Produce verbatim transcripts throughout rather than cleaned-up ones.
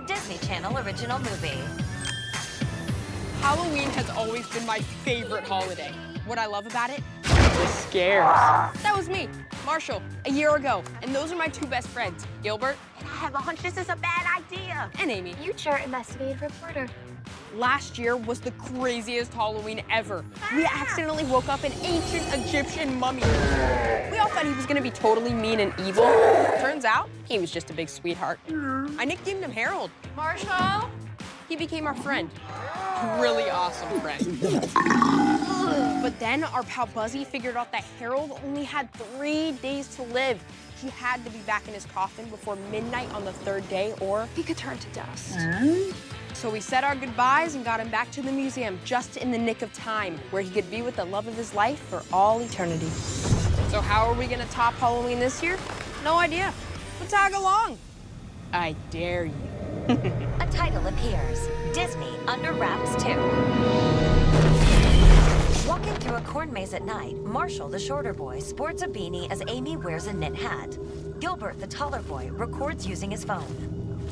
Disney Channel original movie. Halloween has always been my favorite holiday. What I love about it? The scares. That was me, Marshall, a year ago. And those are my two best friends, Gilbert. And I have a hunch this is a bad idea. And Amy. Future investigative reporter. Last year was the craziest Halloween ever. We accidentally woke up an ancient Egyptian mummy. We all thought he was gonna be totally mean and evil. Turns out, he was just a big sweetheart. I nicknamed him Harold. Marshall? He became our friend. A really awesome friend. But then our pal Buzzy figured out that Harold only had three days to live. He had to be back in his coffin before midnight on the third day, or he could turn to dust. Mm. So we said our goodbyes and got him back to the museum just in the nick of time, where he could be with the love of his life for all eternity. So how are we gonna top Halloween this year? No idea. But tag along. I dare you. A title appears, Disney Under Wraps two. Walking through a corn maze at night, Marshall, the shorter boy, sports a beanie as Amy wears a knit hat. Gilbert, the taller boy, records using his phone.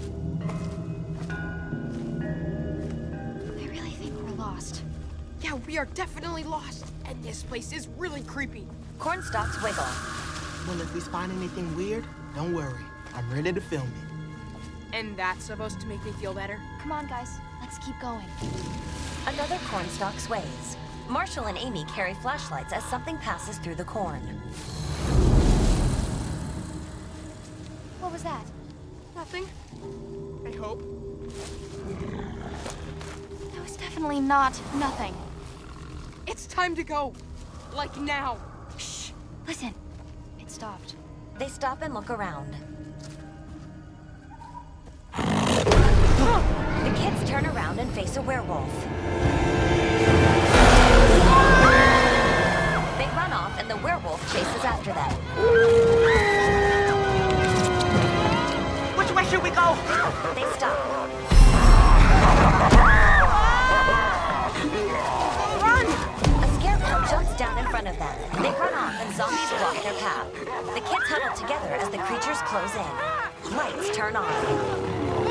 I really think we're lost. Yeah, we are definitely lost, and this place is really creepy. Cornstalks wiggle. Well, if we spot anything weird, don't worry. I'm ready to film it. And that's supposed to make me feel better? Come on, guys. Let's keep going. Another cornstalk sways. Marshall and Amy carry flashlights as something passes through the corn. What was that? Nothing. I hope. That was definitely not nothing. It's time to go. Like now. Shh. Listen. It stopped. They stop and look around. The kids turn around and face a werewolf. They run off and the werewolf chases after them. Which way should we go? They stop. Run! A scarecrow jumps down in front of them. They run off and zombies block their path. The kids huddle together as the creatures close in. Lights turn on.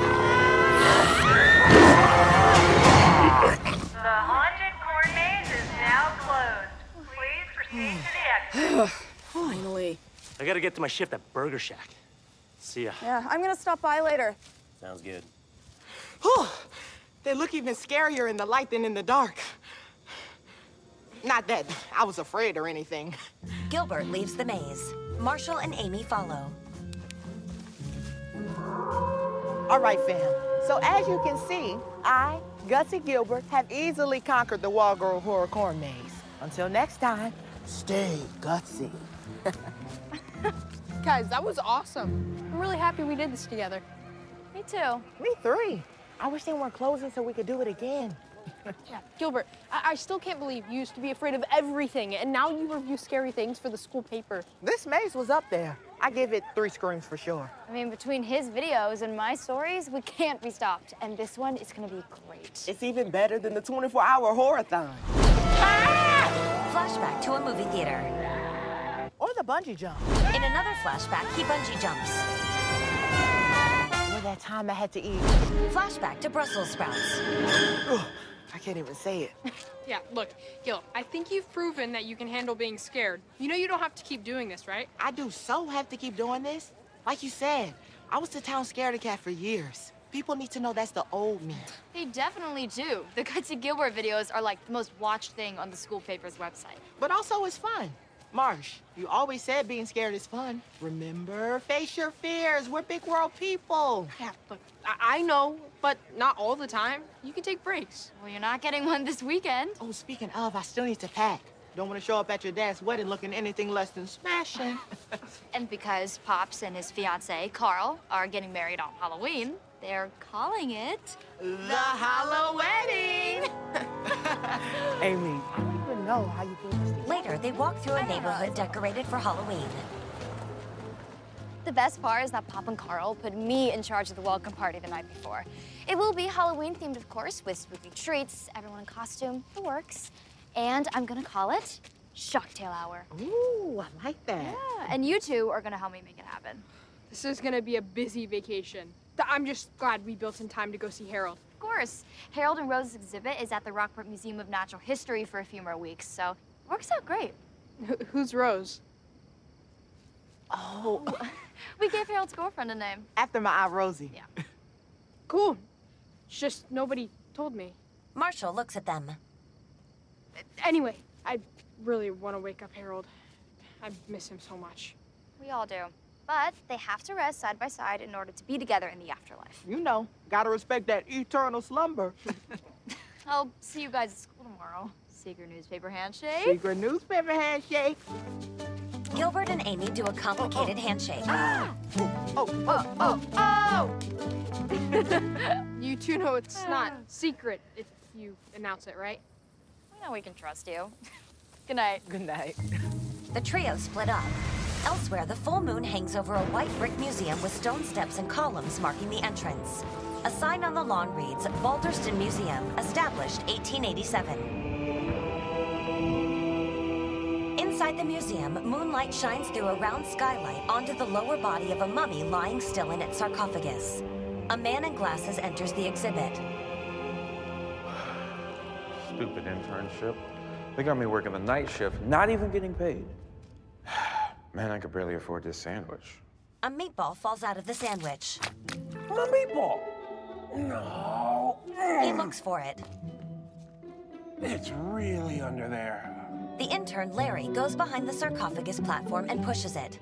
The haunted corn maze is now closed. Please proceed to the exit. Finally. I gotta get to my shift at Burger Shack. See ya. Yeah, I'm gonna stop by later. Sounds good. Whew. They look even scarier in the light than in the dark. Not that I was afraid or anything. Gilbert leaves the maze. Marshall and Amy follow. All right, fam. So as you can see, I, Gussie Gilbert, have easily conquered the Wall Girl Horror Corn Maze. Until next time, stay gutsy. Guys, that was awesome. I'm really happy we did this together. Me too. Me three. I wish they weren't closing so we could do it again. Yeah, Gilbert, I, I still can't believe you used to be afraid of everything, and now you review scary things for the school paper. This maze was up there. I give it three screams for sure. I mean, between his videos and my stories, we can't be stopped. And this one is gonna be great. It's even better than the twenty-four hour horror-thon. Flashback to a movie theater. Or the bungee jump. In another flashback, he bungee jumps. Or that time I had to eat. Flashback to Brussels sprouts. Ugh, I can't even say it. Yeah, look, Gil, I think you've proven that you can handle being scared. You know you don't have to keep doing this, right? I do so have to keep doing this. Like you said, I was the town scaredy cat for years. People need to know that's the old me. They definitely do. The Gussie Gilbert videos are like the most watched thing on the school paper's website. But also it's fun. Marsh, you always said being scared is fun. Remember, face your fears. We're big world people. Yeah, look, I, I know, but not all the time. You can take breaks. Well, you're not getting one this weekend. Oh, speaking of, I still need to pack. Don't want to show up at your dad's wedding looking anything less than smashing. And because Pops and his fiance, Carl, are getting married on Halloween, they're calling it the Hallow Wedding. Amy, I don't even know how you put this together. Later, they walk through a neighborhood decorated for Halloween. The best part is that Pop and Carl put me in charge of the welcome party the night before. It will be Halloween themed, of course, with spooky treats, everyone in costume, the works. And I'm gonna call it Shocktail Hour. Ooh, I like that. Yeah, and you two are gonna help me make it happen. This is gonna be a busy vacation. I'm just glad we built in time to go see Harold. Of course. Harold and Rose's exhibit is at the Rockport Museum of Natural History for a few more weeks, so it works out great. Wh- who's Rose? Oh, We gave Harold's girlfriend a name. after my Aunt Rosie. Yeah. Cool. It's just nobody told me. Marshall looks at them. Anyway, I really want to wake up Harold. I miss him so much. We all do. But they have to rest side by side in order to be together in the afterlife. You know, gotta respect that eternal slumber. I'll see you guys at school tomorrow. Secret newspaper handshake. Secret newspaper handshake. Gilbert and Amy do a complicated handshake. Oh, oh, Oh, oh! You two know it's not secret if you announce it, right? We know we can trust you. Good night. good night. The trio split up. Elsewhere, the full moon hangs over a white brick museum with stone steps and columns marking the entrance. A sign on the lawn reads, Balderston Museum, established eighteen eighty-seven. Inside the museum, moonlight shines through a round skylight onto the lower body of a mummy lying still in its sarcophagus. A man in glasses enters the exhibit. Stupid internship. They got me working the night shift, not even getting paid. Man, I could barely afford this sandwich. A meatball falls out of the sandwich. My meatball! No. He looks for it. It's really under there. The intern, Larry, goes behind the sarcophagus platform and pushes it.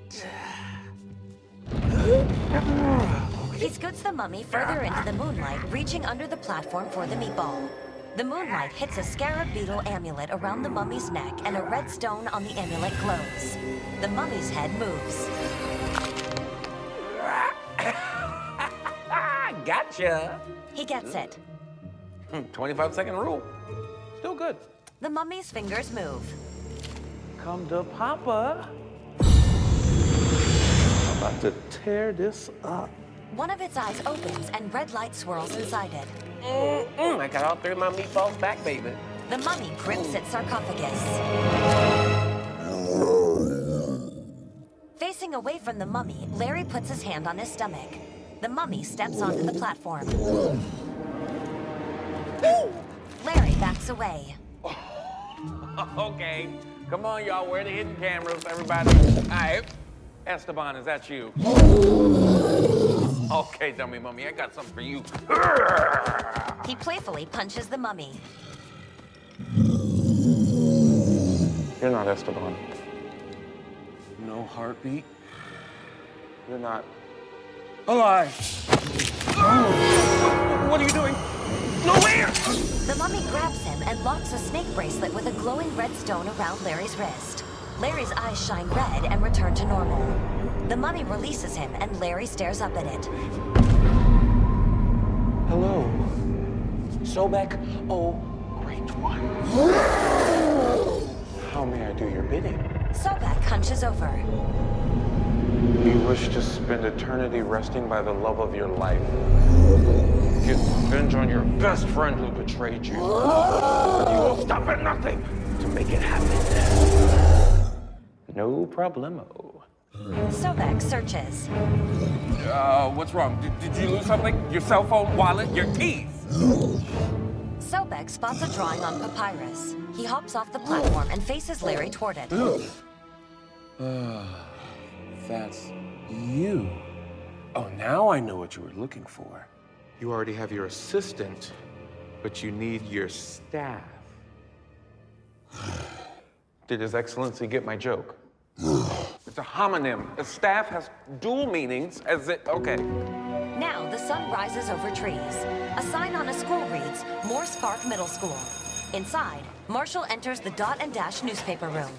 He scoots the mummy further into the moonlight, reaching under the platform for the meatball. The moonlight hits a scarab beetle amulet around the mummy's neck, and a red stone on the amulet glows. The mummy's head moves. Gotcha! He gets it. twenty-five second rule. Still good. The mummy's fingers move. Come to Papa. I'm about to tear this up. One of its eyes opens, and red light swirls inside it. Mm-mm, I got all three of my meatballs back, baby. The mummy grips its sarcophagus. Facing away from the mummy, Larry puts his hand on his stomach. The mummy steps onto the platform. Larry backs away. Okay, come on, y'all. Where are the hidden cameras, everybody? All right. Esteban, is that you? Okay, dummy mummy, I got something for you. He playfully punches the mummy. You're not Esteban. No heartbeat. You're not alive. What are you doing? Nowhere! The mummy grabs him and locks a snake bracelet with a glowing red stone around Larry's wrist. Larry's eyes shine red and return to normal. The mummy releases him and Larry stares up at it. Hello. Sobek, oh, great one. How may I do your bidding? Sobek hunches over. You wish to spend eternity resting by the love of your life. Get revenge on your best friend who betrayed you. But you will stop at nothing to make it happen. No problemo. Sobek searches. Uh, what's wrong? Did, did you lose something? Your cell phone, wallet, your keys? Sobek spots a drawing on papyrus. He hops off the platform and faces Larry toward it. Uh, that's you. Oh, now I know what you were looking for. You already have your assistant, but you need your staff. Did His Excellency get my joke? It's a homonym. A staff has dual meanings as it, okay. Now the sun rises over trees. A sign on a school reads, Morse Park Middle School. Inside, Marshall enters the Dot and Dash newspaper room.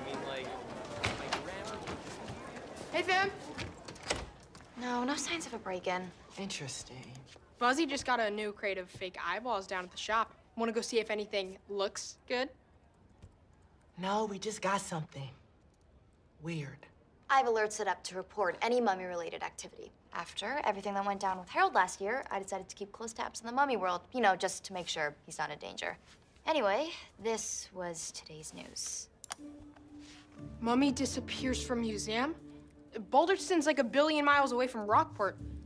Hey, fam. No, no signs of a break-in. Interesting. Buzzy just got a new crate of fake eyeballs down at the shop. Want to go see if anything looks good? No, we just got something weird. I have alerts set up to report any mummy-related activity. After everything that went down with Harold last year, I decided to keep close tabs on the mummy world, you know, just to make sure he's not in danger. Anyway, this was today's news. Mummy disappears from museum? Balderston's like a billion miles away from Rockport.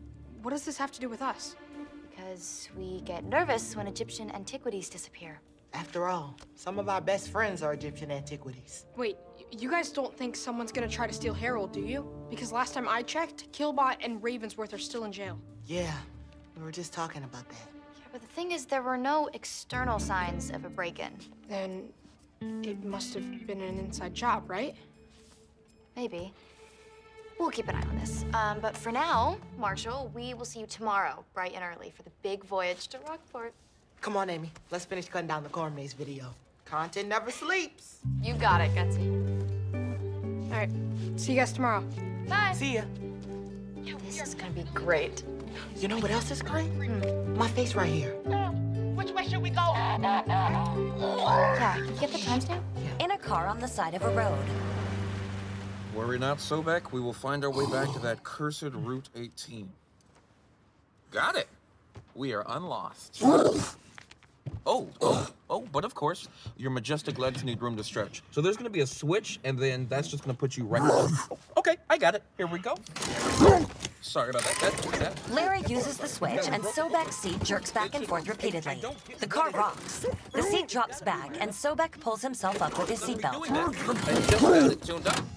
what does this have to do with us? Because we get nervous when Egyptian antiquities disappear. After all, some of our best friends are Egyptian antiquities. Wait, y- you guys don't think someone's gonna try to steal Harold, do you? Because last time I checked, Killbot and Ravensworth are still in jail. Yeah, we were just talking about that. Yeah, but the thing is, there were no external signs of a break-in. Then it must have been an inside job, right? Maybe. We'll keep an eye on this. Um, but for now, Marshall, we will see you tomorrow, bright and early, for the big voyage to Rockport. Come on, Amy. Let's finish cutting down the corn maze video. Content never sleeps. You got it, Gutsy. All right, see you guys tomorrow. Bye. See ya. This is gonna be great. You know what else is great? My face right here. Which way should we go? Yeah, can you get the timestamp? In a car on the side of a road. Worry not, Sobek. We will find our way back to that cursed Route eighteen. Got it. We are unlost. Oh, oh, oh, but of course, your majestic legs need room to stretch. So there's gonna be a switch, and then that's just gonna put you right there. Oh, okay, I got it. Here we go. Sorry about that. that, that. Larry uses the switch, and Sobek's seat jerks back and forth repeatedly. The car rocks. The seat drops back, and Sobek pulls himself up with his seatbelt. I just had it tuned up.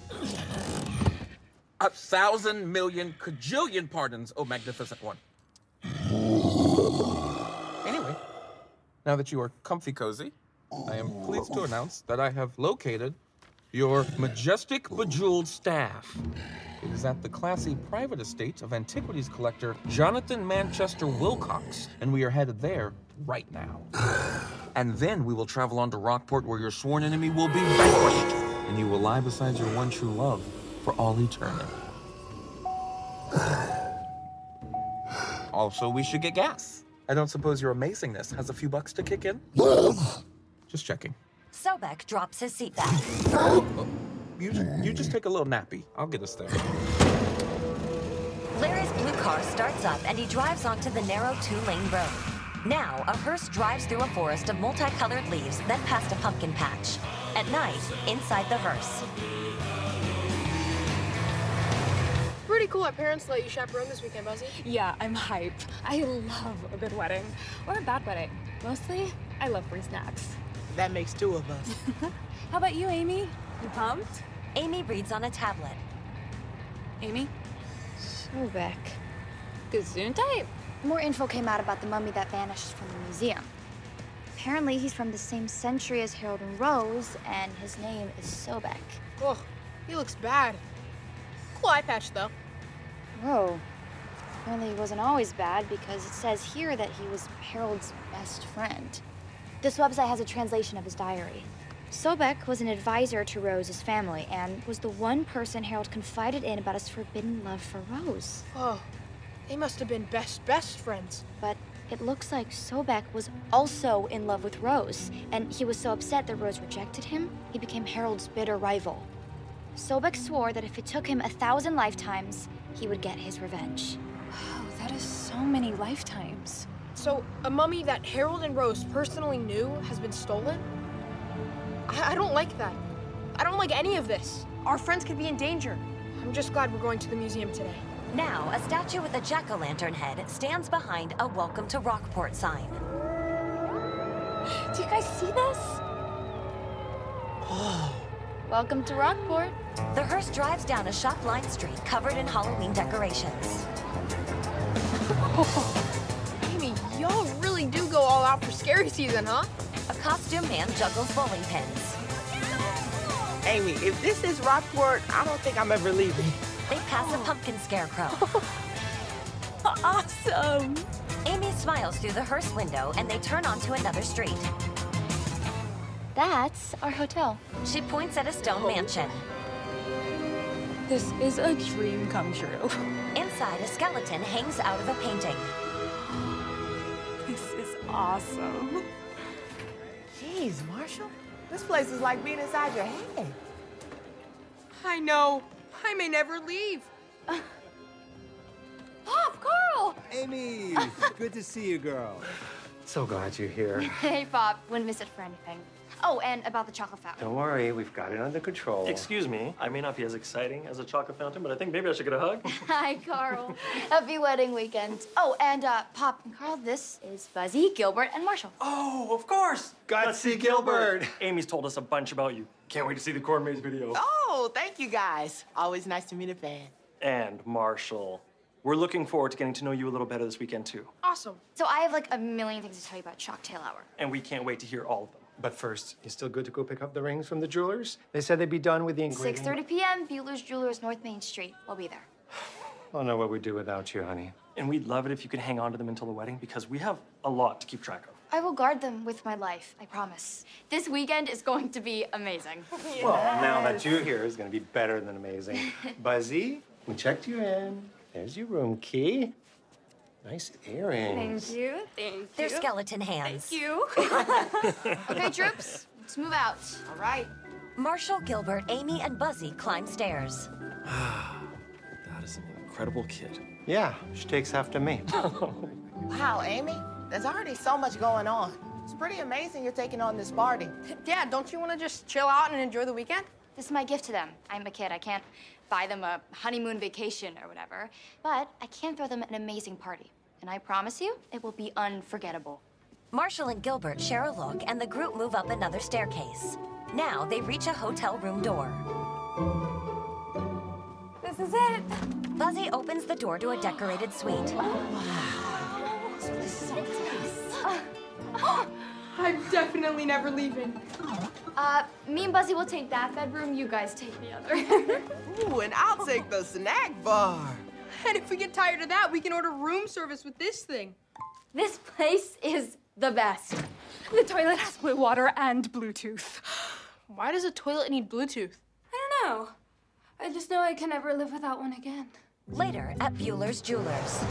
A thousand million cajillion pardons, oh magnificent one. Anyway, now that you are comfy cozy, I am pleased to announce that I have located your majestic bejeweled staff. It is at the classy private estate of antiquities collector Jonathan Manchester Wilcox, and we are headed there right now. And then we will travel on to Rockport, where your sworn enemy will be vanquished, and you will lie beside your one true love for all eternity. Also, we should get gas. I don't suppose your amazingness has a few bucks to kick in? Just checking. Sobek drops his seat back. Oh, you, you just take a little nappy. I'll get us there. Larry's blue car starts up and he drives onto the narrow two-lane road. Now, a hearse drives through a forest of multicolored leaves, then past a pumpkin patch. At night, inside the hearse. Pretty cool our parents let you chaperone this weekend, Buzzy. Yeah, I'm hype. I love a good wedding. Or a bad wedding. Mostly, I love free snacks. That makes two of us. How about you, Amy? You pumped? Amy reads on a tablet. Amy? Sobek. Gesundheit. More info came out about the mummy that vanished from the museum. Apparently, he's from the same century as Harold and Rose, and his name is Sobek. Oh, he looks bad. Cool eye patch, though. Whoa. Apparently he wasn't always bad, because it says here that he was Harold's best friend. This website has a translation of his diary. Sobek was an advisor to Rose's family and was the one person Harold confided in about his forbidden love for Rose. Oh, they must have been best, best friends. But it looks like Sobek was also in love with Rose, and he was so upset that Rose rejected him, he became Harold's bitter rival. Sobek swore that if it took him a thousand lifetimes, he would get his revenge. Wow, that is so many lifetimes. So, a mummy that Harold and Rose personally knew has been stolen? I, I don't like that. I don't like any of this. Our friends could be in danger. I'm just glad we're going to the museum today. Now, a statue with a jack-o'-lantern head stands behind a Welcome to Rockport sign. Do you guys see this? Welcome to Rockport. The hearse drives down a shop-lined street covered in Halloween decorations. Amy, y'all really do go all out for scary season, huh? A costume man juggles bowling pins. Amy, if this is Rockport, I don't think I'm ever leaving. They pass a pumpkin scarecrow. Awesome! Amy smiles through the hearse window and they turn onto another street. That's our hotel. She points at a stone mansion. This is a dream come true. Inside, a skeleton hangs out of a painting. This is awesome. Jeez, Marshall. This place is like being inside your head. I know. I may never leave. Pop, Carl! Amy, good to see you, girl. So glad you're here. Hey, Pop. Wouldn't miss it for anything. Oh, and about the chocolate fountain. Don't worry, we've got it under control. Excuse me, I may not be as exciting as a chocolate fountain, but I think maybe I should get a hug. Hi, Carl. Happy wedding weekend. Oh, and uh, Pop and Carl, this is Buzzy, Gilbert, and Marshall. Oh, of course. Gutsy Gilbert. Amy's told us a bunch about you. Can't wait to see the Corn Maze video. Oh, thank you guys. Always nice to meet a fan. And Marshall. We're looking forward to getting to know you a little better this weekend, too. Awesome. So I have like a million things to tell you about Shocktail Hour. And we can't wait to hear all of them. But first, you still good to go pick up the rings from the jewelers? They said they'd be done with the engraving. six thirty p m Bueller's Jewelers, North Main Street. We'll be there. I don't know what we'd do without you, honey. And we'd love it if you could hang on to them until the wedding, because we have a lot to keep track of. I will guard them with my life, I promise. This weekend is going to be amazing. Yes. Well, now that you're here, it's gonna be better than amazing. Buzzy, we checked you in. There's your room key. Nice earrings. Thank you. Thank you. They're skeleton hands. Thank you. Okay, troops, let's move out. All right. Marshall, Gilbert, Amy, and Buzzy climb stairs. That is an incredible kid. Yeah, she takes after me. Wow, Amy, there's already so much going on. It's pretty amazing you're taking on this party. Dad, don't you want to just chill out and enjoy the weekend? This is my gift to them. I'm a kid. I can't buy them a honeymoon vacation or whatever, but I can throw them an amazing party. And I promise you, it will be unforgettable. Marshall and Gilbert share a look, and the group move up another staircase. Now they reach a hotel room door. This is it. Buzzy opens the door to a decorated suite. I'm definitely never leaving. Uh, me and Buzzy will take that bedroom, you guys take the other. Ooh, and I'll take the snack bar. And if we get tired of that, we can order room service with this thing. This place is the best. The toilet has blue water and Bluetooth. Why does a toilet need Bluetooth? I don't know. I just know I can never live without one again. Later at Bueller's Jewelers.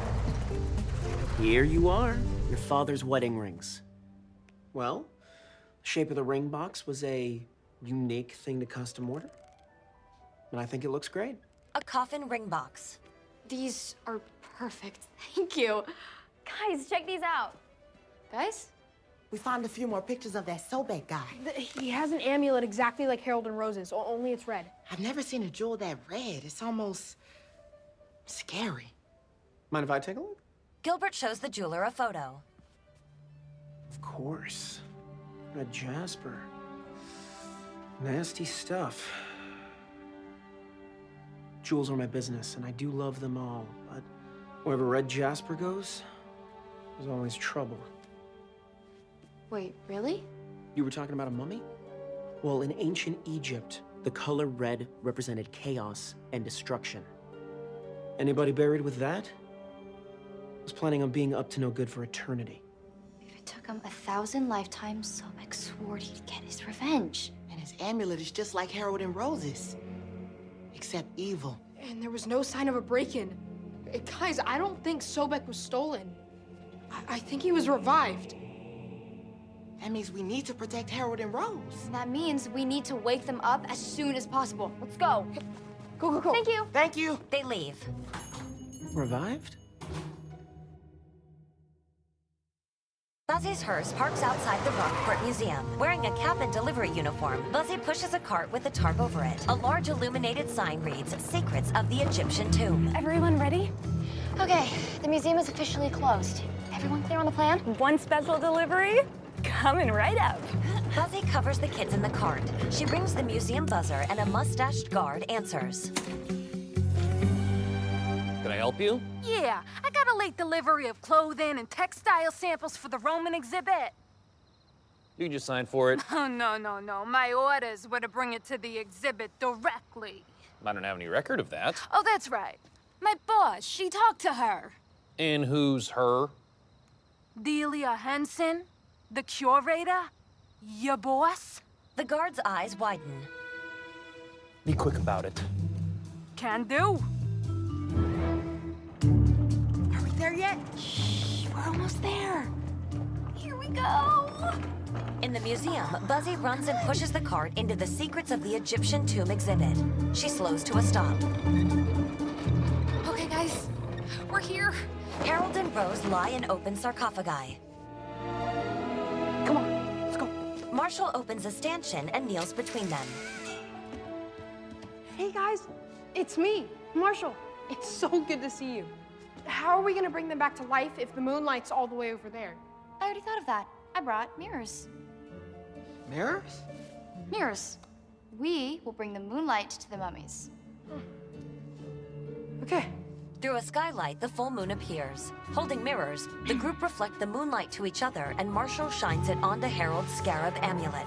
Here you are, your father's wedding rings. Well, the shape of the ring box was a unique thing to custom order. And I think it looks great. A coffin ring box. These are perfect. Thank you. Guys, check these out. Guys? We found a few more pictures of that Sobek guy. He has an amulet exactly like Harold and Rose's, o- only it's red. I've never seen a jewel that red. It's almost scary. Mind if I take a look? Gilbert shows the jeweler a photo. Of course. Red jasper. Nasty stuff. Jewels are my business, and I do love them all, but wherever red jasper goes, there's always trouble. Wait, really? You were talking about a mummy? Well, in ancient Egypt, the color red represented chaos and destruction. Anybody buried with that was planning on being up to no good for eternity. If it took him a thousand lifetimes, Sobek swore he'd get his revenge. And his amulet is just like Harold and Rose's, except evil. And there was no sign of a break-in. Uh, Guys, I don't think Sobek was stolen. I, I think he was revived. That means we need to protect Harold and Rose. That means we need to wake them up as soon as possible. Let's go. Go, go, go. Thank you. Thank you. They leave. Revived? Buzzy's hearse parks outside the Rockport Museum. Wearing a cap and delivery uniform, Buzzy pushes a cart with a tarp over it. A large illuminated sign reads, Secrets of the Egyptian Tomb. Everyone ready? Okay, the museum is officially closed. Everyone clear on the plan? One special delivery coming right up. Buzzy covers the kids in the cart. She rings the museum buzzer and a mustached guard answers. Can I help you? Yeah, I got a late delivery of clothing and textile samples for the Roman exhibit. You can just sign for it. Oh, no, no, no. My orders were to bring it to the exhibit directly. I don't have any record of that. Oh, that's right. My boss, she talked to her. And who's her? Delia Henson, the curator, your boss. The guard's eyes widen. Be quick about it. Can do. Are we there yet? Shh, we're almost there. Here we go. In the museum, Buzzy runs and pushes the cart into the Secrets of the Egyptian Tomb exhibit. She slows to a stop. Okay, guys, we're here. Harold and Rose lie in open sarcophagi. Marshall opens a stanchion and kneels between them. Hey guys, it's me, Marshall. It's so good to see you. How are we gonna bring them back to life if the moonlight's all the way over there? I already thought of that. I brought mirrors. Mirrors? Mirrors. We will bring the moonlight to the mummies. Okay. Through a skylight, the full moon appears. Holding mirrors, the group reflect the moonlight to each other, and Marshall shines it onto Harold's scarab amulet.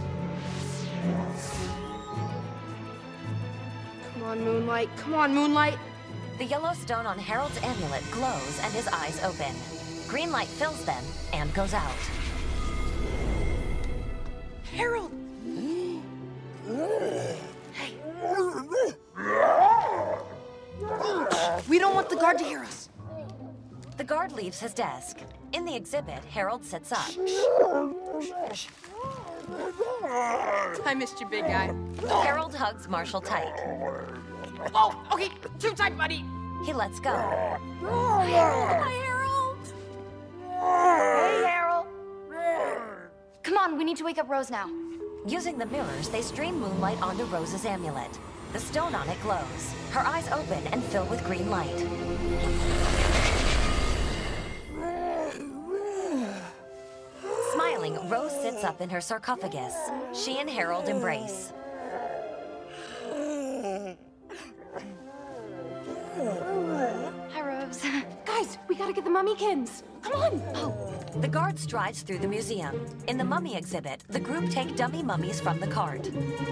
Come on, moonlight. Come on, moonlight. The yellow stone on Harold's amulet glows and his eyes open. Green light fills them and goes out. Harold! We don't want the guard to hear us. The guard leaves his desk. In the exhibit, Harold sits up. I missed you, big guy. Harold hugs Marshall tight. Oh, okay, too tight, buddy. He lets go. Hi, Harold. Hey, Harold. Come on, we need to wake up Rose now. Using the mirrors, they stream moonlight onto Rose's amulet. The stone on it glows. Her eyes open and fill with green light. Smiling, Rose sits up in her sarcophagus. She and Harold embrace. Hi, Rose. Guys, we gotta get the mummykins. Come on. Oh. The guard strides through the museum. In the mummy exhibit, the group take dummy mummies from the cart.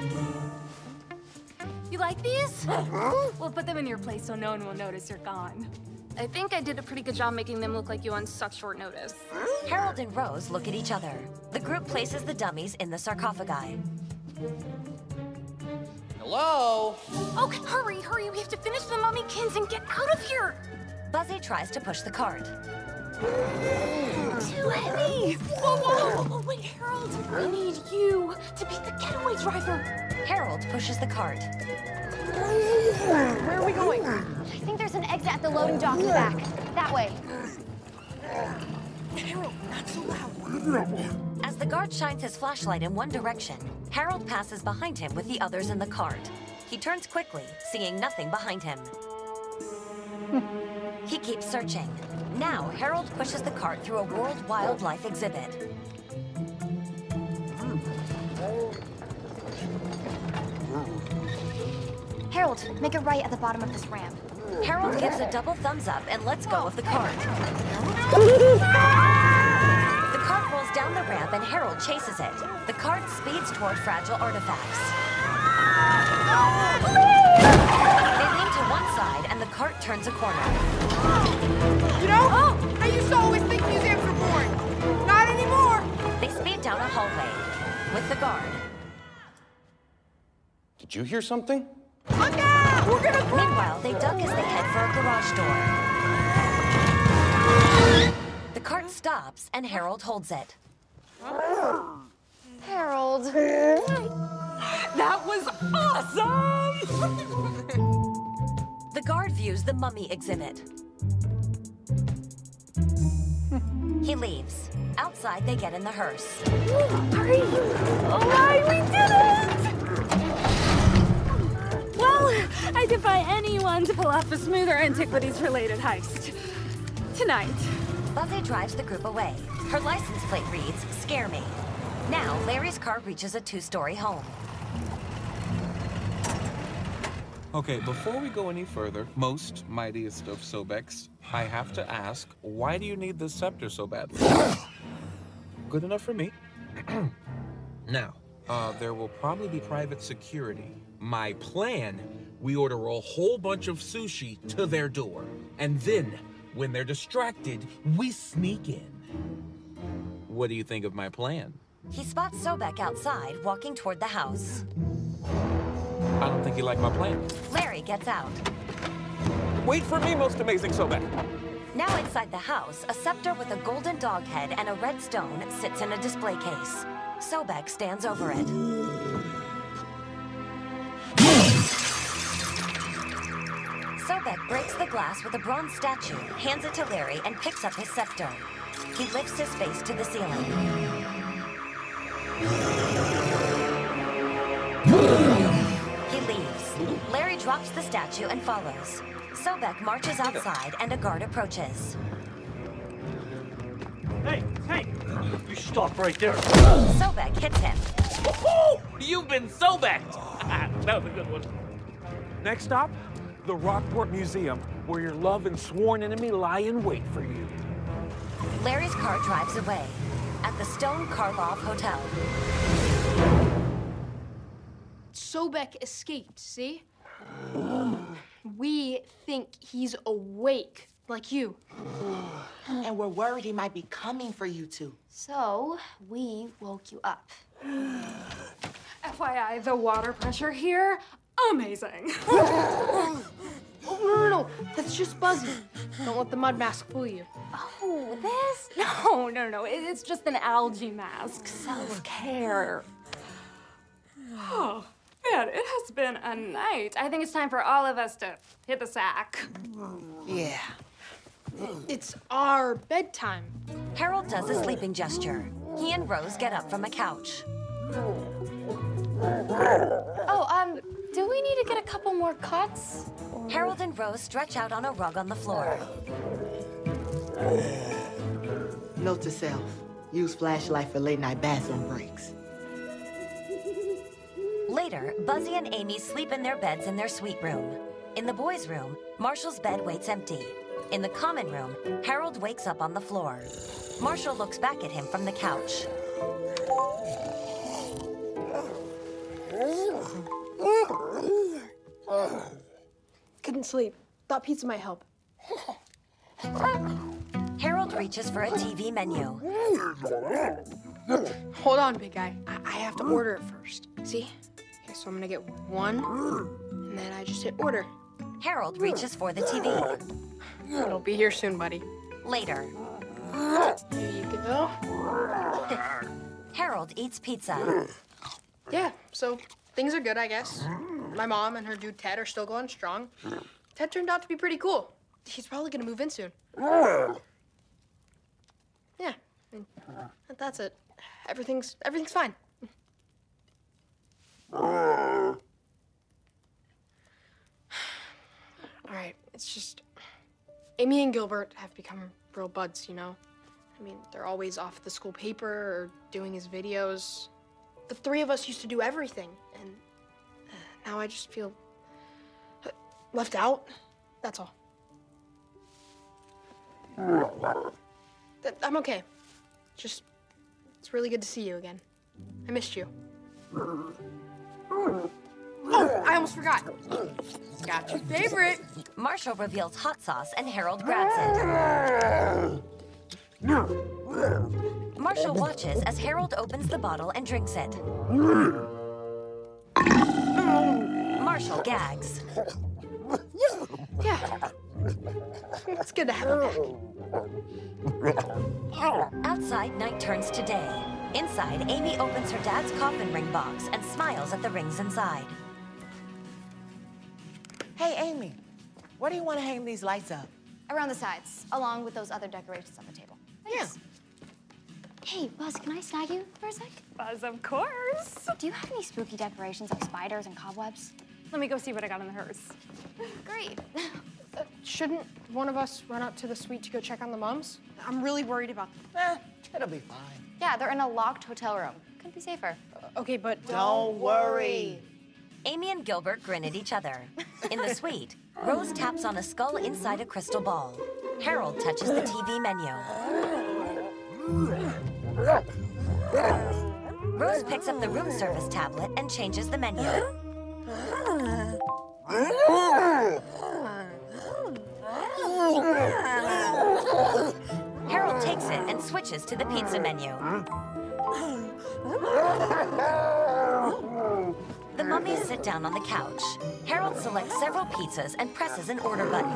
You like these? We'll put them in your place so no one will notice you're gone. I think I did a pretty good job making them look like you on such short notice. Harold and Rose look at each other. The group places the dummies in the sarcophagi. Hello? Oh, hurry, hurry. We have to finish the mummykins and get out of here. Buzzy tries to push the cart. Too heavy. Whoa, whoa, whoa, wait, Harold. I need you to be the getaway driver. Harold pushes the cart. Where are we going? I think there's an exit at the loading dock in the back. That way. Harold, not so loud. As the guard shines his flashlight in one direction, Harold passes behind him with the others in the cart. He turns quickly, seeing nothing behind him. He keeps searching. Now, Harold pushes the cart through a World Wildlife exhibit. Harold, make a right at the bottom of this ramp. Harold gives a double thumbs up and lets go of the cart. The cart rolls down the ramp and Harold chases it. The cart speeds toward fragile artifacts. They lean to one side and the cart turns a corner. You know, oh, I used to always think museums were boring. Not anymore. They speed down a hallway with the guard. Did you hear something? Look out! We're gonna crash! Meanwhile, they duck as they head for a garage door. The cart stops and Harold holds it. Harold. That was awesome! The guard views the mummy exhibit. He leaves. Outside, they get in the hearse. Hurry! All right, we did it! Well, I defy anyone to pull off a smoother antiquities-related heist. Tonight. Buzzy drives the group away. Her license plate reads, "Scare me." Now, Larry's car reaches a two-story home. Okay, before we go any further, most mightiest of Sobex, I have to ask, why do you need this scepter so badly? Good enough for me. Now, uh, there will probably be private security. My plan, we order a whole bunch of sushi to their door. And then, when they're distracted, we sneak in. What do you think of my plan? He spots Sobek outside, walking toward the house. I don't think you like my plan. Larry gets out. Wait for me, most amazing Sobek. Now inside the house, a scepter with a golden dog head and a red stone sits in a display case. Sobek stands over it. Sobek breaks the glass with a bronze statue, hands it to Larry, and picks up his scepter. He lifts his face to the ceiling. He leaves. Larry drops the statue and follows. Sobek marches outside and a guard approaches. Hey, hey! You stop right there. Sobek hits him. Woohoo! You've been Sobek'd! That was a good one. Next stop, the Rockport Museum, where your love and sworn enemy lie in wait for you. Larry's car drives away. At the Stone Karlov Hotel. Sobek escaped, see? We think he's awake, like you. And we're worried he might be coming for you two. So, we woke you up. F Y I, the water pressure here, amazing. Oh, no, no, no. That's just Buzzy. Don't let the mud mask fool you. Oh, this? No, no, no. It- It's just an algae mask. Self-care. Oh, man, it has been a night. I think it's time for all of us to hit the sack. Yeah. It's our bedtime. Harold does a sleeping gesture. He and Rose get up from a couch. Oh, um, do we need to get a couple more cots? Harold and Rose stretch out on a rug on the floor. Note to self, use flashlight for late night bathroom breaks. Later, Buzzy and Amy sleep in their beds in their suite room. In the boys' room, Marshall's bed waits empty. In the common room, Harold wakes up on the floor. Marshall looks back at him from the couch. Couldn't sleep. Thought pizza might help. Harold reaches for a T V menu. Hold on, big guy. I, I have to order it first. See? Okay, so I'm gonna get one, and then I just hit order. Harold reaches for the T V. It'll be here soon, buddy. Later. There you go. Harold eats pizza. Yeah, so things are good, I guess. My mom and her dude Ted are still going strong. Ted turned out to be pretty cool. He's probably gonna move in soon. Yeah, and that's it. Everything's everything's fine. All right, it's just Amy and Gilbert have become real buds, you know? I mean, they're always off the school paper or doing his videos. The three of us used to do everything, and uh, now I just feel uh, left out. That's all. Th- I'm okay. Just, it's really good to see you again. I missed you. Oh, I almost forgot. Got your favorite. Marshall reveals hot sauce and Harold grabs it. Marshall watches as Harold opens the bottle and drinks it. Marshall gags. Yeah. It's good to have him back. Outside, night turns to day. Inside, Amy opens her dad's coffin ring box and smiles at the rings inside. Hey, Amy, where do you want to hang these lights up? Around the sides, along with those other decorations on the table. Thanks. Yeah. Hey, Buzz, can I snag you for a sec? Buzz, of course. Do you have any spooky decorations like spiders and cobwebs? Let me go see what I got in the hearse. Great. Uh, shouldn't one of us run up to the suite to go check on the moms? I'm really worried about them. Eh, it'll be fine. Yeah, they're in a locked hotel room. Couldn't be safer. Uh, okay, but... Don't worry. Amy and Gilbert grin at each other. In the suite, Rose taps on a skull inside a crystal ball. Harold touches the T V menu. Rose picks up the room service tablet and changes the menu. Harold takes it and switches to the pizza menu. The mummies sit down on the couch. Harold selects several pizzas and presses an order button.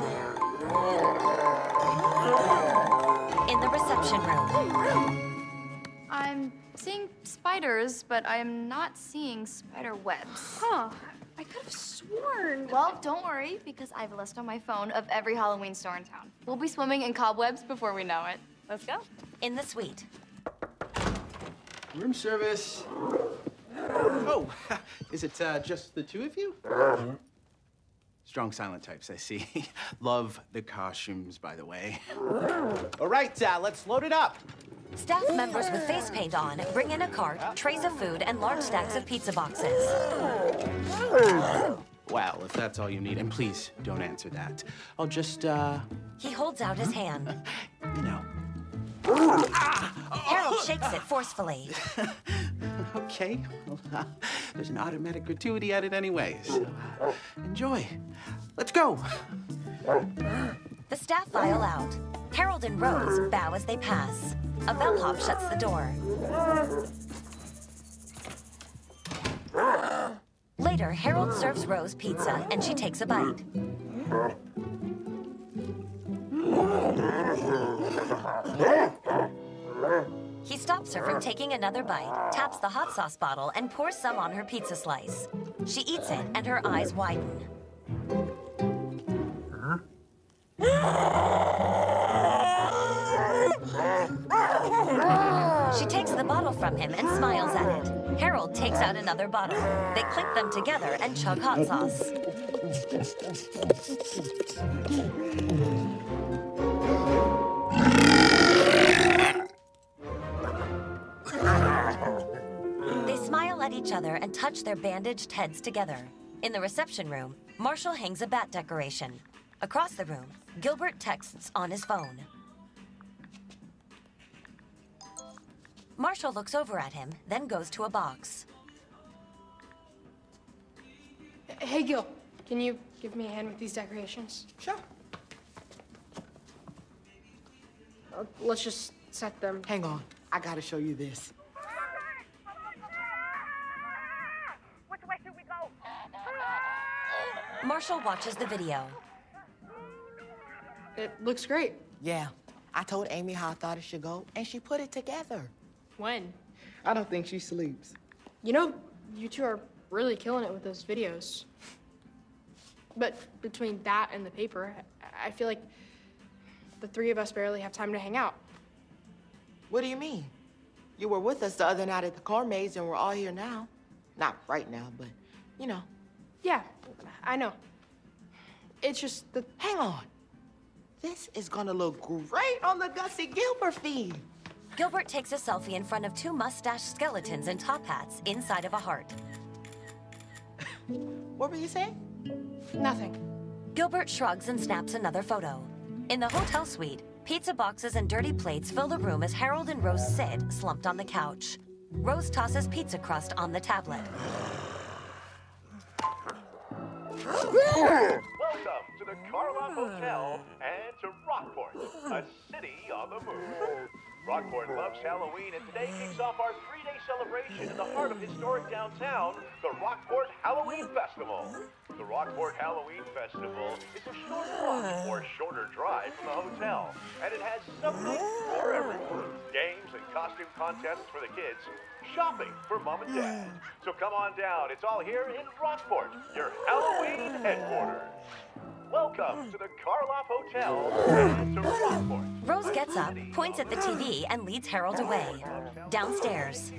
In the reception room. I'm seeing spiders, but I'm not seeing spider webs. Huh. I could have sworn. Well, don't worry, because I have a list on my phone of every Halloween store in town. We'll be swimming in cobwebs before we know it. Let's go. In the suite. Room service. Oh, is it uh, just the two of you? Strong silent types, I see. Love the costumes, by the way. All right, uh, let's load it up. Staff members with face paint on bring in a cart, trays of food, and large stacks of pizza boxes. Well, if that's all you need, and please don't answer that. I'll just, uh... He holds out his hand. You know. Harold shakes it forcefully. Okay. Well, uh, there's an automatic gratuity at it anyway, so uh, enjoy. Let's go. The staff file out. Harold and Rose bow as they pass. A bellhop shuts the door. Later, Harold serves Rose pizza, and she takes a bite. He stops her from taking another bite, taps the hot sauce bottle, and pours some on her pizza slice. She eats it, and her eyes widen. She takes the bottle from him and smiles at it. Harold takes out another bottle. They clink them together and chug hot sauce. They smile at each other and touch their bandaged heads together. In the reception room, Marshall hangs a bat decoration. Across the room, Gilbert texts on his phone. Marshall looks over at him, then goes to a box. Hey, Gil, can you give me a hand with these decorations? Sure. Uh, let's just set them. Hang on, I gotta show you this. Which way should we go? Marshall watches the video. It looks great. Yeah, I told Amy how I thought it should go, and she put it together. When? I don't think she sleeps. You know, you two are really killing it with those videos. But between that and the paper, I, I feel like the three of us barely have time to hang out. What do you mean? You were with us the other night at the car maze, and we're all here now. Not right now, but, you know. Yeah, I know. It's just that... Hang on. This is gonna look great on the Gussie Gilbert feed. Gilbert takes a selfie in front of two mustached skeletons in top hats inside of a heart. What were you saying? Nothing. Gilbert shrugs and snaps another photo. In the hotel suite, pizza boxes and dirty plates fill the room as Harold and Rose sit slumped on the couch. Rose tosses pizza crust on the tablet. Welcome to the Karloff Hotel and to Rockport, a city on the move. Rockport loves Halloween, and today kicks off our three-day celebration in the heart of historic downtown, the Rockport Halloween Festival. The Rockport Halloween Festival is a short walk or shorter drive from the hotel, and it has something for everyone. Games and costume contests for the kids, shopping for mom and dad. So come on down, it's all here in Rockport, your Halloween headquarters. Welcome to the Karloff Hotel and to Rockport. Rose gets up, points at the T V, and leads Harold away. Downstairs.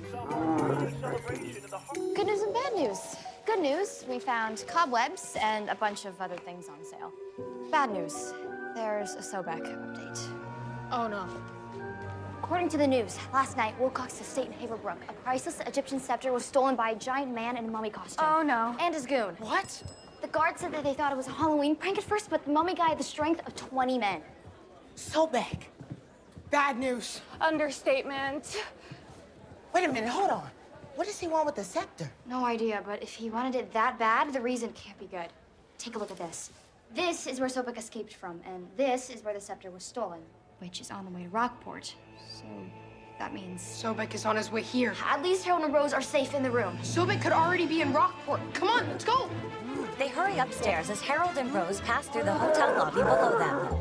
Good news and bad news. Good news, we found cobwebs and a bunch of other things on sale. Bad news, there's a Sobek update. Oh no. According to the news, last night, Wilcox Estate in Haverbrook, a priceless Egyptian scepter was stolen by a giant man in a mummy costume. Oh no. And his goon. What? The guards said that they thought it was a Halloween prank at first, but the mummy guy had the strength of twenty men. Sobek. Bad news. Understatement. Wait a minute, hold on. What does he want with the scepter? No idea, but if he wanted it that bad, the reason can't be good. Take a look at this. This is where Sobek escaped from, and this is where the scepter was stolen, which is on the way to Rockport. So that means... Sobek is on his way here. At least Harold and Rose are safe in the room. Sobek could already be in Rockport. Come on, let's go. They hurry upstairs as Harold and Rose pass through the hotel lobby below them.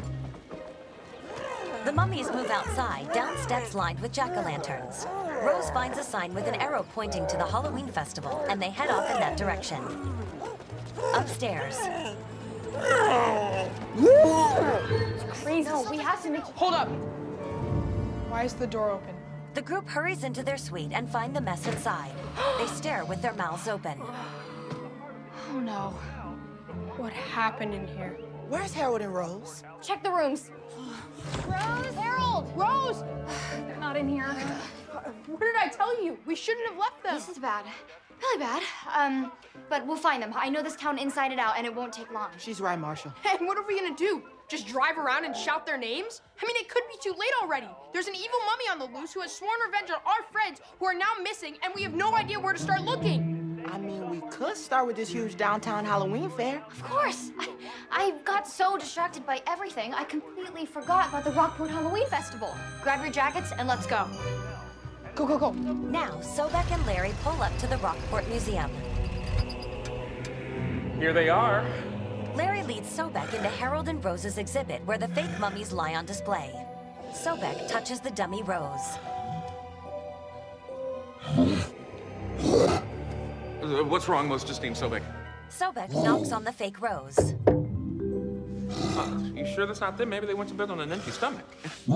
The mummies move outside, down steps lined with jack-o'-lanterns. Rose finds a sign with an arrow pointing to the Halloween festival, and they head off in that direction. Upstairs. It's crazy. No, we have to make... Hold up. Why is the door open? The group hurries into their suite and find the mess inside. They stare with their mouths open. Oh no. What happened in here? Where's Harold and Rose? Check the rooms. Rose! Harold! Rose! They're not in here. What did I tell you? We shouldn't have left them. This is bad. Really bad. Um, but we'll find them. I know this town inside and out, and it won't take long. She's right, Marshall. And what are we gonna do? Just drive around and shout their names? I mean, it could be too late already. There's an evil mummy on the loose who has sworn revenge on our friends who are now missing, and we have no idea where to start looking. I mean, we could start with this huge downtown Halloween fair. Of course. I, I got so distracted by everything, I completely forgot about the Rockport Halloween Festival. Grab your jackets and let's go. Go, go, go. Now, Sobek and Larry pull up to the Rockport Museum. Here they are. Larry leads Sobek into Harold and Rose's exhibit where the fake mummies lie on display. Sobek touches the dummy Rose. Uh, what's wrong, Most Esteemed Sobek? Sobek knocks on the fake Rose. Uh, you sure that's not them? Maybe they went to bed on an empty stomach.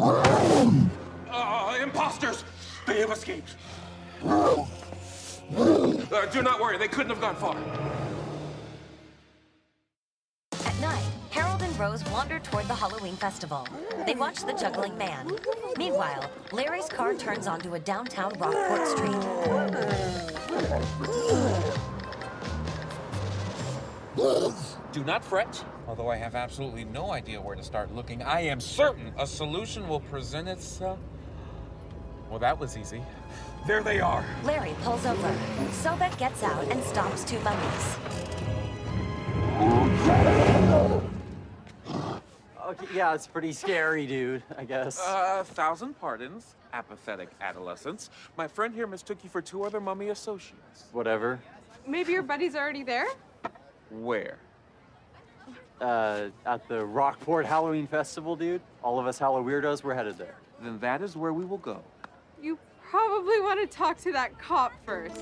uh, imposters! They have escaped. Uh, do not worry, they couldn't have gone far. At night, Harold and Rose wander toward the Halloween festival. They watch the juggling man. Meanwhile, Larry's car turns onto a downtown Rockport street. Do not fret. Although I have absolutely no idea where to start looking, I am certain a solution will present itself. Well, that was easy. There they are. Larry pulls over. Sobek gets out and stops two mummies. Okay, yeah, it's pretty scary, dude, I guess. Uh, thousand pardons, apathetic adolescents. My friend here mistook you for two other mummy associates. Whatever. Maybe your buddy's already there? Where? Uh, at the Rockport Halloween Festival, dude. All of us Hallow Weirdos, we're headed there. Then that is where we will go. You probably want to talk to that cop first.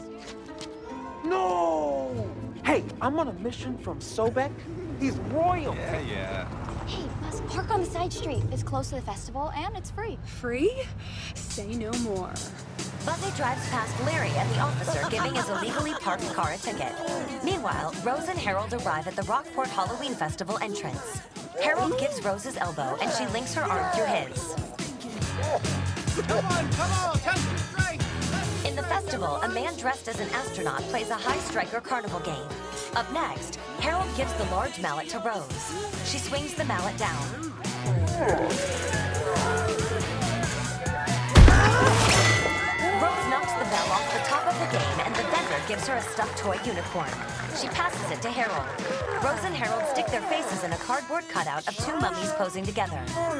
No! Hey, I'm on a mission from Sobek. He's royal. Yeah, yeah. Hey, Buzz, park on the side street. It's close to the festival, and it's free. Free? Say no more. Buzzy drives past Larry and the officer giving his illegally parked car a ticket. Meanwhile, Rose and Harold arrive at the Rockport Halloween Festival entrance. Harold gives Rose his elbow, and she links her arm through his. Come on, come on, test your strength! In the festival, a man dressed as an astronaut plays a high striker carnival game. Up next, Harold gives the large mallet to Rose. She swings the mallet down. Rose knocks the bell off the top of the game, and the vendor gives her a stuffed toy unicorn. She passes it to Harold. Rose and Harold stick their faces in a cardboard cutout of two mummies posing together.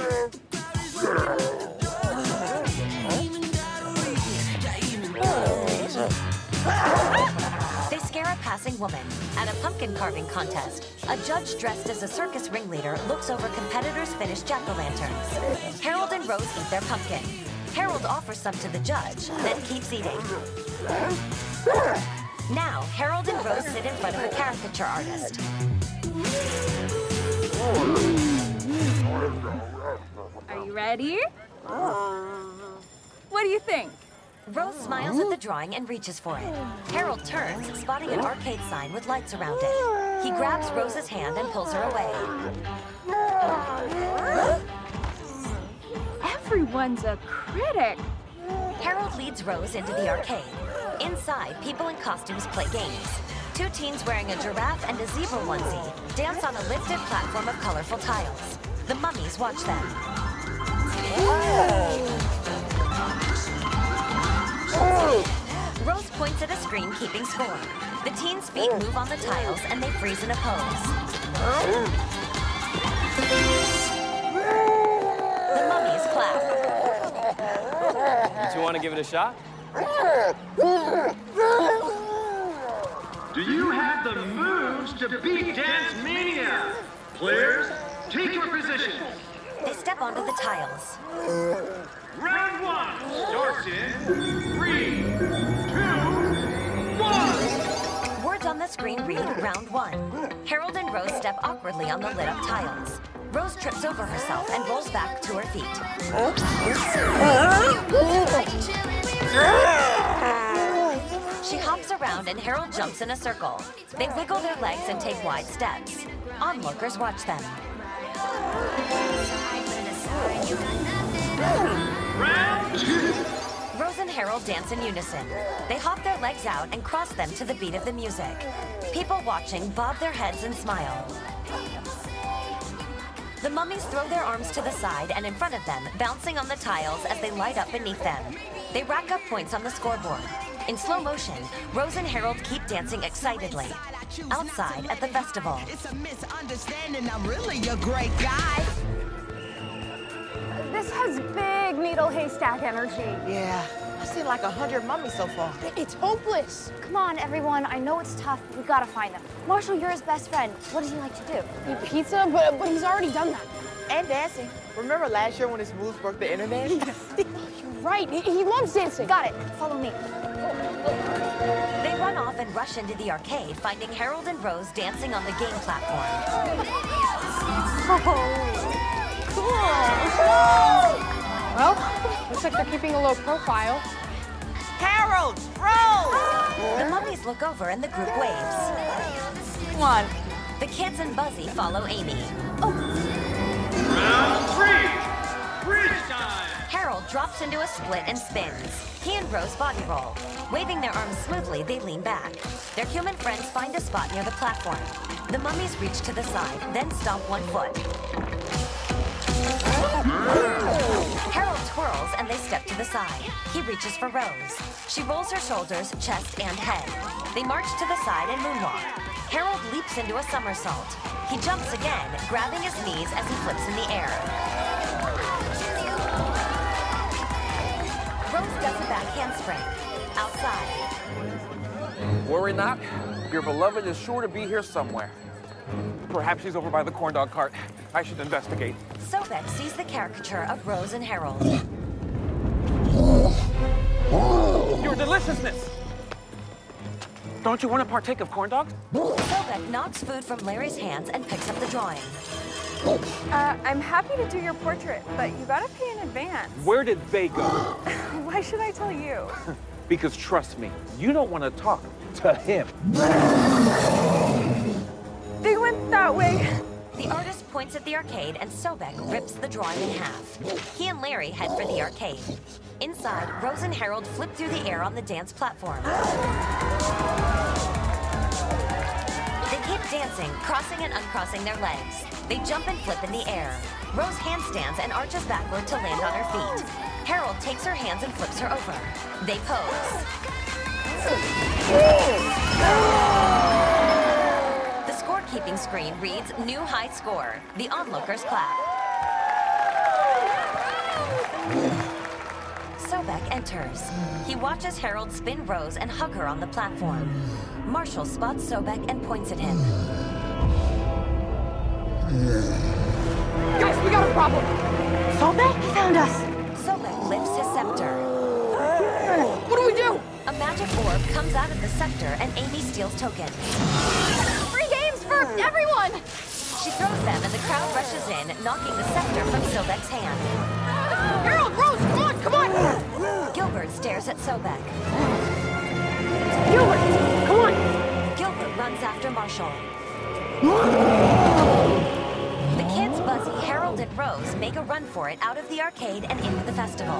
They scare a passing woman. At a pumpkin carving contest, a judge dressed as a circus ringleader looks over competitors' finished jack-o'-lanterns. Harold and Rose eat their pumpkin. Harold offers some to the judge, then keeps eating. Now, Harold and Rose sit in front of a caricature artist. Are you ready? What do you think? Rose smiles at the drawing and reaches for it. Harold turns, spotting an arcade sign with lights around it. He grabs Rose's hand and pulls her away. Everyone's a critic. Harold leads Rose into the arcade. Inside, people in costumes play games. Two teens wearing a giraffe and a zebra onesie dance on a lifted platform of colorful tiles. The mummies watch them. Rose points at a screen, keeping score. The teens' feet move on the tiles, and they freeze in a pose. The mummies clap. Do you want to give it a shot? Do you have the moves to beat Dance Mania? Players, take your positions. They step onto the tiles. Round one starts in three, two, one. Words on the screen read round one. Harold and Rose step awkwardly on the lit up tiles. Rose trips over herself and rolls back to her feet. around and Harold jumps in a circle. They wiggle their legs and take wide steps. Onlookers watch them. Rose and Harold dance in unison. They hop their legs out and cross them to the beat of the music. People watching bob their heads and smile. The mummies throw their arms to the side and in front of them, bouncing on the tiles as they light up beneath them. They rack up points on the scoreboard. In slow motion, Rose and Harold keep dancing excitedly. Outside at the festival. It's a misunderstanding. I'm really a great guy. This has big needle haystack energy. Yeah, I've seen like a hundred mummies so far. It's hopeless. Come on, everyone. I know it's tough, but we gotta find them. Marshall, you're his best friend. What does he like to do? Eat pizza, but, but he's already done that. And dancing. Remember last year when his moves broke the internet? You're right. He, he loves dancing. Got it. Follow me. They run off and rush into the arcade, finding Harold and Rose dancing on the game platform. Oh, cool. Well, looks like they're keeping a low profile. Harold! Rose! The mummies look over and the group waves. Come on. The kids and Buzzy follow Amy. Round three! Bridge time! Harold drops into a split and spins. He and Rose body roll. Waving their arms smoothly, they lean back. Their human friends find a spot near the platform. The mummies reach to the side, then stomp one foot. Harold twirls and they step to the side. He reaches for Rose. She rolls her shoulders, chest, and head. They march to the side and moonwalk. Harold leaps into a somersault. He jumps again, grabbing his knees as he flips in the air. Rose does a back handspring. Outside. Worry not. Your beloved is sure to be here somewhere. Perhaps she's over by the corn dog cart. I should investigate. Sobek sees the caricature of Rose and Harold. Your deliciousness! Don't you want to partake of corn dogs? Sobek knocks food from Larry's hands and picks up the drawing. Uh, I'm happy to do your portrait, but you gotta pay in advance. Where did they go? Why should I tell you? Because trust me, you don't want to talk to him. They went that way. The artist points at the arcade and Sobek rips the drawing in half. He and Larry head for the arcade. Inside, Rose and Harold flip through the air on the dance platform. They keep dancing, crossing and uncrossing their legs. They jump and flip in the air. Rose handstands and arches backward to land on her feet. Harold takes her hands and flips her over. They pose. The scorekeeping screen reads new high score. The onlookers clap. Sobek enters. He watches Harold spin Rose and hug her on the platform. Marshall spots Sobek and points at him. Guys, we got a problem. Sobek found us. Sobek lifts his scepter. What do we do? A magic orb comes out of the scepter and Amy steals tokens. Free games for everyone! She throws them and the crowd rushes in, knocking the scepter from Sobek's hand. Harold, Rose, come on, come on! Gilbert stares at Sobek. Gilbert, come on! Gilbert runs after Marshall. The kids, Buzzy, Harold, and Rose make a run for it out of the arcade and into the festival.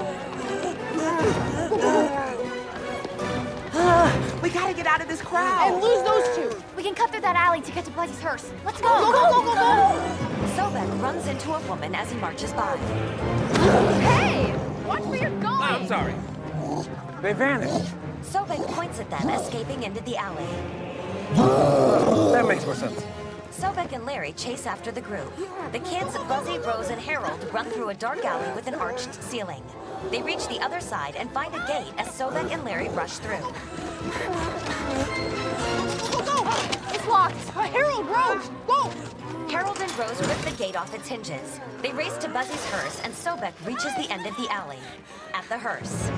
We gotta get out of this crowd. And lose those two. We can cut through that alley to get to Buzzy's hearse. Let's go! Go, go, go, go, go! Sobek runs into a woman as he marches by. Hey! Watch where you're going! I'm sorry. They vanished. Sobek points at them, escaping into the alley. That makes more sense. Sobek and Larry chase after the group. The kids, Buzzy, Rose, and Harold run through a dark alley with an arched ceiling. They reach the other side and find a gate as Sobek and Larry rush through. Go, go! It's locked. Uh, Harold, Rose, go! Harold and Rose rip the gate off its hinges. They race to Buzzy's hearse and Sobek reaches the end of the alley. At the hearse.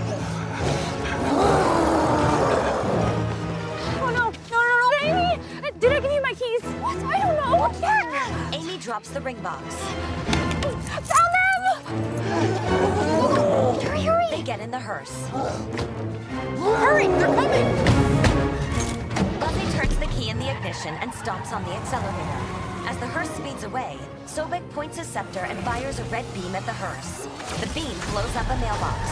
Oh no, no, no, no, Amy! Did I give you my keys? What? I don't know. What's that? Amy drops the ring box. Found them! Hurry, hurry! They get in the hearse. Hurry, they're coming! key in the ignition and stomps on the accelerator. As the hearse speeds away, Sobek points his scepter and fires a red beam at the hearse. The beam blows up a mailbox.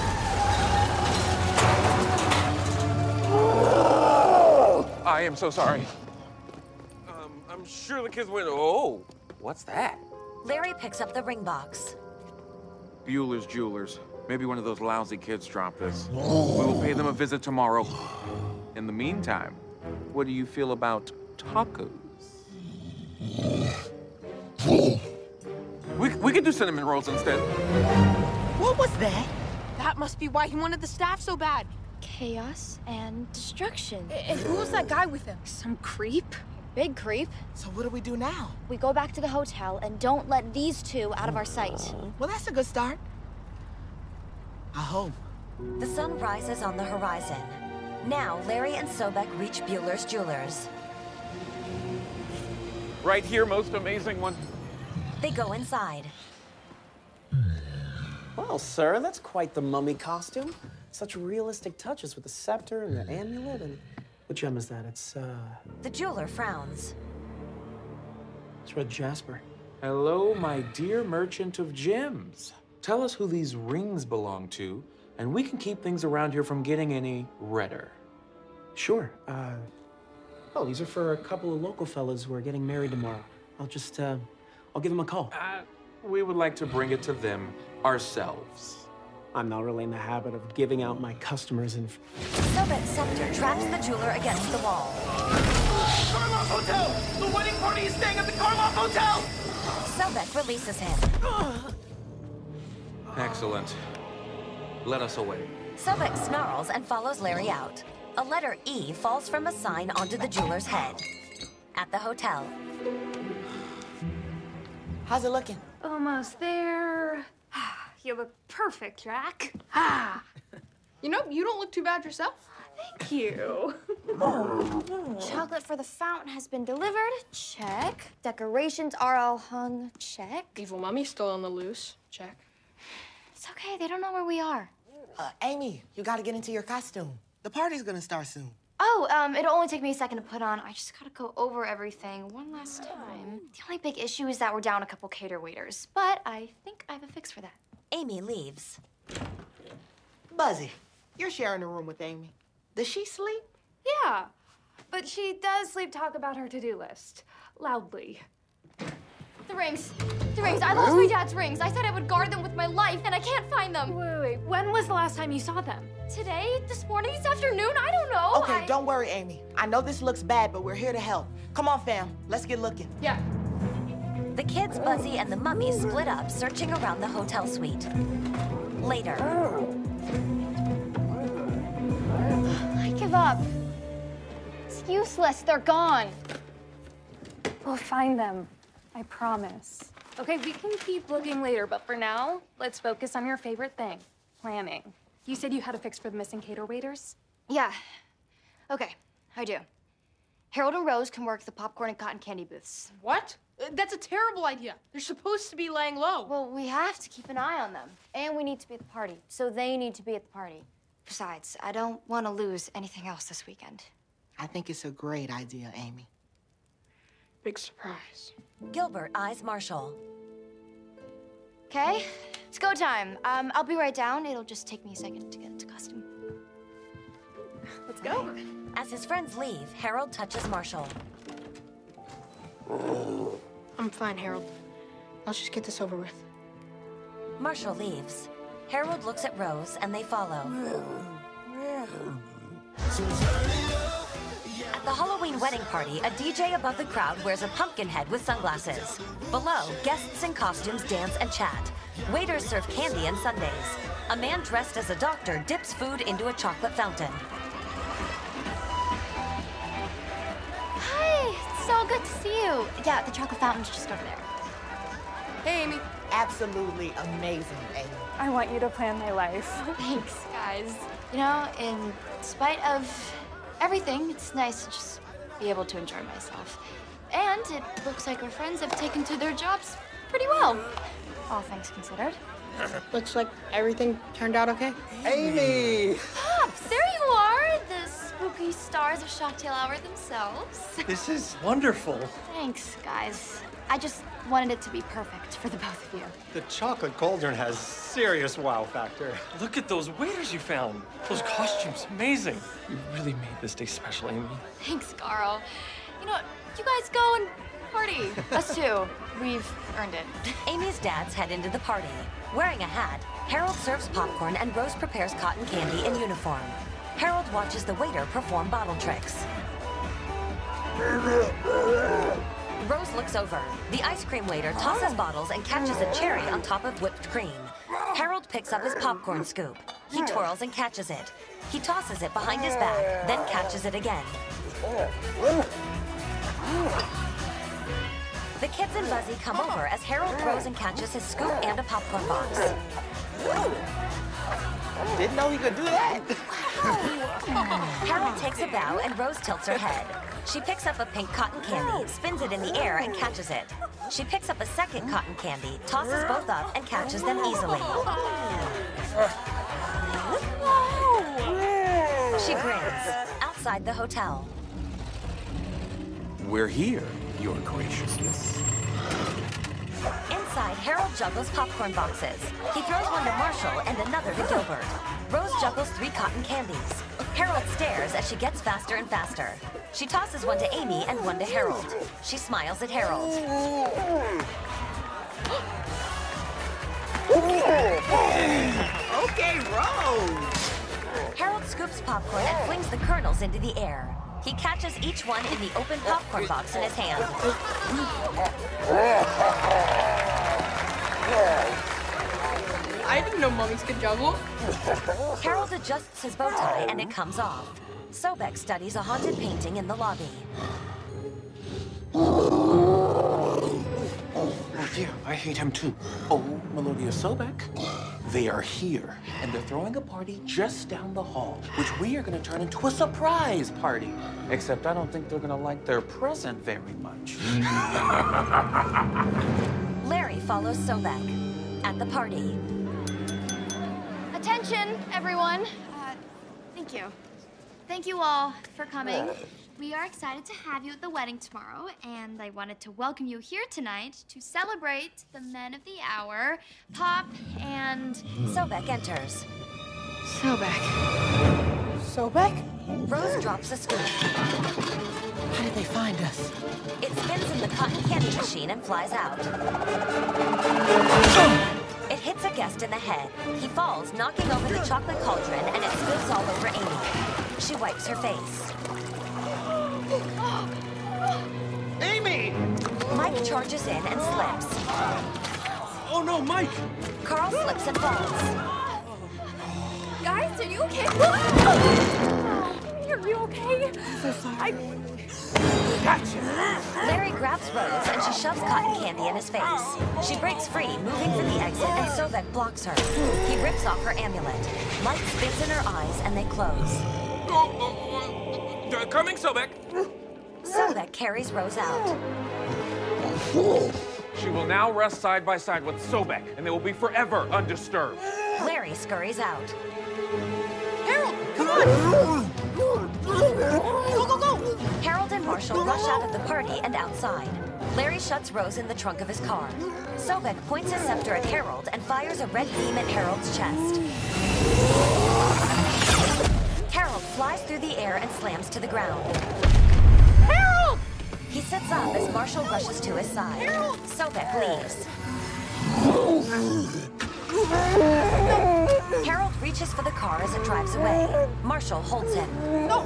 I am so sorry. Um, I'm sure the kids went, oh, what's that? Larry picks up the ring box. Bueller's Jewelers. Maybe one of those lousy kids dropped this. We will pay them a visit tomorrow. In the meantime, what do you feel about tacos? We, we could do cinnamon rolls instead. What was that? That must be why he wanted the staff so bad. Chaos and destruction. And who was that guy with him? Some creep? Big creep. So what do we do now? We go back to the hotel and don't let these two out of our sight. Well, that's a good start. I hope. The sun rises on the horizon. Now, Larry and Sobek reach Bueller's Jewelers. Right here, most amazing one. They go inside. Well, sir, that's quite the mummy costume. Such realistic touches with the scepter and the amulet and... What gem is that? It's, uh... The jeweler frowns. It's red jasper. Hello, my dear merchant of gems. Tell us who these rings belong to, and we can keep things around here from getting any redder. Sure. Uh... Oh, these are for a couple of local fellas who are getting married tomorrow. I'll just, uh... I'll give them a call. Uh, we would like to bring it to them ourselves. I'm not really in the habit of giving out my customers inf- Sobek's scepter traps the jeweler against the wall. Karloff Hotel! The wedding party is staying at the Karloff Hotel! Sobek releases him. Excellent. Let us away. Sobek snarls and follows Larry out. A letter E falls from a sign onto the jeweler's head. At the hotel. How's it looking? Almost there. You look perfect, Jack. Ah. You know, you don't look too bad yourself. Thank you. Chocolate for the fountain has been delivered. Check. Decorations are all hung. Check. Evil mummy's still on the loose. Check. It's okay. They don't know where we are. Uh, Amy, you gotta get into your costume. The party's gonna start soon. Oh, um, it'll only take me a second to put on. I just gotta go over everything one last time. The only big issue is that we're down a couple cater waiters, but I think I have a fix for that. Amy leaves. Buzzy, you're sharing a room with Amy. Does she sleep? Yeah, but she does sleep talk about her to-do list. Loudly. The rings. The rings. I lost my dad's rings. I said I would guard them with my life, and I can't find them. Wait, wait, wait. When was the last time you saw them? Today? This morning? This afternoon? I don't know. Okay, I... don't worry, Amy. I know this looks bad, but we're here to help. Come on, fam. Let's get looking. Yeah. The kids, Buzzy, and the mummy split up, searching around the hotel suite. Later. I give up. It's useless. They're gone. We'll find them. I promise. Okay, we can keep looking later, but for now, let's focus on your favorite thing, planning. You said you had a fix for the missing cater waiters? Yeah. Okay, I do. Harold and Rose can work the popcorn and cotton candy booths. What? That's a terrible idea. They're supposed to be laying low. Well, we have to keep an eye on them. And we need to be at the party, so they need to be at the party. Besides, I don't want to lose anything else this weekend. I think it's a great idea, Amy. Big surprise. Gilbert eyes Marshall. Okay, it's go time. Um, I'll be right down. It'll just take me a second to get into costume. Let's go. As his friends leave, Harold touches Marshall. I'm fine, Harold. Let's just get this over with. Marshall leaves. Harold looks at Rose, and they follow. At the Halloween wedding party, a D J above the crowd wears a pumpkin head with sunglasses. Below, guests in costumes dance and chat. Waiters serve candy and sundaes. A man dressed as a doctor dips food into a chocolate fountain. Hi, it's so good to see you. Yeah, the chocolate fountain's just over there. Hey, Amy. Absolutely amazing, Amy. I want you to plan my life. Thanks, guys. You know, in spite of everything, it's nice to just be able to enjoy myself. And it looks like our friends have taken to their jobs pretty well, all things considered. Looks like everything turned out okay. Amy! Pops, there you are, the spook rookie stars of Shocktail Hour themselves. This is wonderful. Thanks, guys. I just wanted it to be perfect for the both of you. The chocolate cauldron has serious wow factor. Look at those waiters you found. Those costumes, amazing. You really made this day special, Amy. Thanks, Carl. You know, you guys go and party. Us too. We've earned it. Amy's dads head into the party. Wearing a hat, Harold serves popcorn and Rose prepares cotton candy in uniform. Harold watches the waiter perform bottle tricks. Rose looks over. The ice cream waiter tosses bottles and catches a cherry on top of whipped cream. Harold picks up his popcorn scoop. He twirls and catches it. He tosses it behind his back, then catches it again. The kids and Buzzy come over as Harold throws and catches his scoop and a popcorn box. Didn't know he could do that. Harold takes a bow and Rose tilts her head. She picks up a pink cotton candy, spins it in the air, and catches it. She picks up a second cotton candy, tosses both up, and catches them easily. She grins. Outside the hotel. We're here, Your Graciousness. Inside, Harold juggles popcorn boxes. He throws one to Marshall and another to Gilbert. Rose juggles three cotton candies. Harold stares as she gets faster and faster. She tosses one to Amy and one to Harold. She smiles at Harold. Okay, Rose! Harold scoops popcorn and flings the kernels into the air. He catches each one in the open popcorn box in his hand. I didn't know mummies could juggle. Harold adjusts his bow tie and it comes off. Sobek studies a haunted painting in the lobby. Oh dear, I hate him too. Oh, Melodia Sobek. They are here, and they're throwing a party just down the hall, which we are going to turn into a surprise party. Except I don't think they're going to like their present very much. Larry follows Sobek. At the party. Attention, everyone. Uh, thank you. Thank you all for coming. We are excited to have you at the wedding tomorrow, and I wanted to welcome you here tonight to celebrate the men of the hour, Pop and... Sobek enters. Sobek. Sobek? Rose drops a scoop. How did they find us? It spins in the cotton candy machine and flies out. It hits a guest in the head. He falls, knocking over the chocolate cauldron, and it spills all over Amy. She wipes her face. Amy! Mike charges in and slips. Oh no, Mike! Carl slips and falls. Guys, are you okay? Are you okay? So sorry. I... Gotcha! Larry grabs Rose and she shoves cotton candy in his face. She breaks free, moving for the exit, and Sobek blocks her. He rips off her amulet. Light spins in her eyes and they close. They're coming, Sobek! Sobek carries Rose out. She will now rest side by side with Sobek, and they will be forever undisturbed. Larry scurries out. Harold, come on! Go, go, go! Harold and Marshall rush out of the party and outside. Larry shuts Rose in the trunk of his car. Sobek points his scepter at Harold and fires a red beam at Harold's chest. Harold flies through the air and slams to the ground. Harold! He sits up as Marshall rushes to his side. Harold! Sobek leaves. Harold reaches for the car as it drives away. Marshall holds him. No!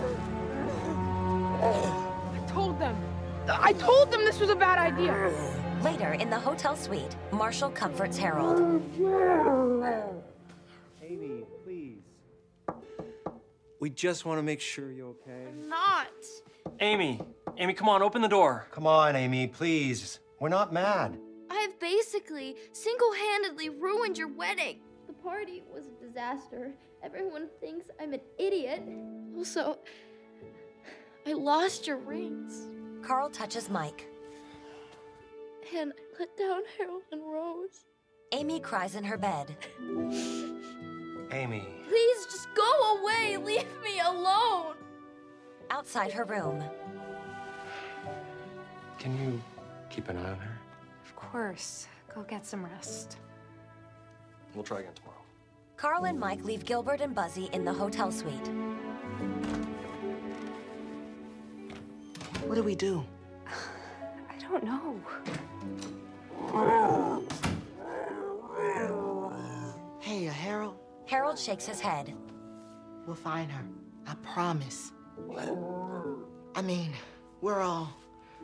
I told them. I told them this was a bad idea. Later, in the hotel suite, Marshall comforts Harold. Amy, please. We just want to make sure you're okay. I'm not. Amy, Amy, come on, open the door. Come on, Amy, please. We're not mad. I have basically single-handedly ruined your wedding. The party was a disaster. Everyone thinks I'm an idiot. Also, I lost your rings. Carl touches Mike. And I let down Harold and Rose. Amy cries in her bed. Amy. Please just go away. Leave me alone. Outside her room, Can you keep an eye on her? Of course. Go get some rest. We'll try again tomorrow. Carl and Mike leave Gilbert and Buzzy in the hotel suite. What do we do? I don't know. Hey, uh, Harold. Harold shakes his head. We'll find her. I promise. I mean, we're all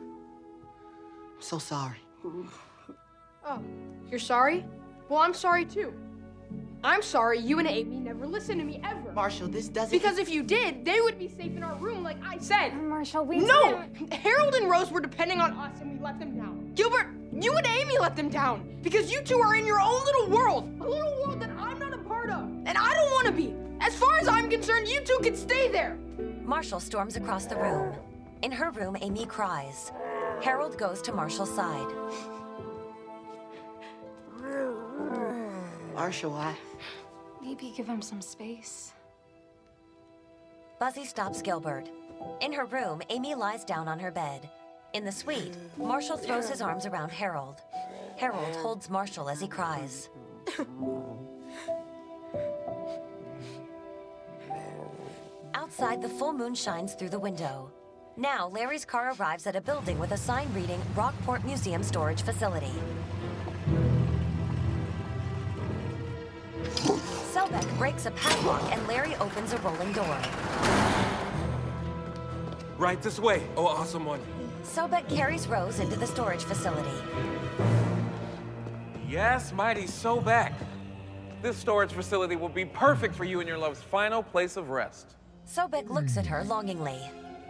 so sorry. Oh, you're sorry? Well, I'm sorry too. I'm sorry you and Amy never listened to me ever. Marshall, this doesn't... Because if you did, they would be safe in our room like I said. Marshall, we No! Harold and Rose were depending on us and we let them down. Gilbert, you and Amy let them down because you two are in your own little world. A little world that I'm not a part of. And I don't want to be. As far as I'm concerned, you two can stay there. Marshall storms across the room. In her room, Amy cries. Harold goes to Marshall's side. Marshall, I... Maybe give him some space. Buzzy stops Gilbert. In her room, Amy lies down on her bed. In the suite, Marshall throws his arms around Harold. Harold holds Marshall as he cries. Outside, the full moon shines through the window. Now, Larry's car arrives at a building with a sign reading Rockport Museum Storage Facility. Selbeck breaks a padlock and Larry opens a rolling door. Right this way. Oh, awesome one. Selbeck carries Rose into the storage facility. Yes, mighty Sobek. This storage facility will be perfect for you and your love's final place of rest. Sobek looks at her longingly.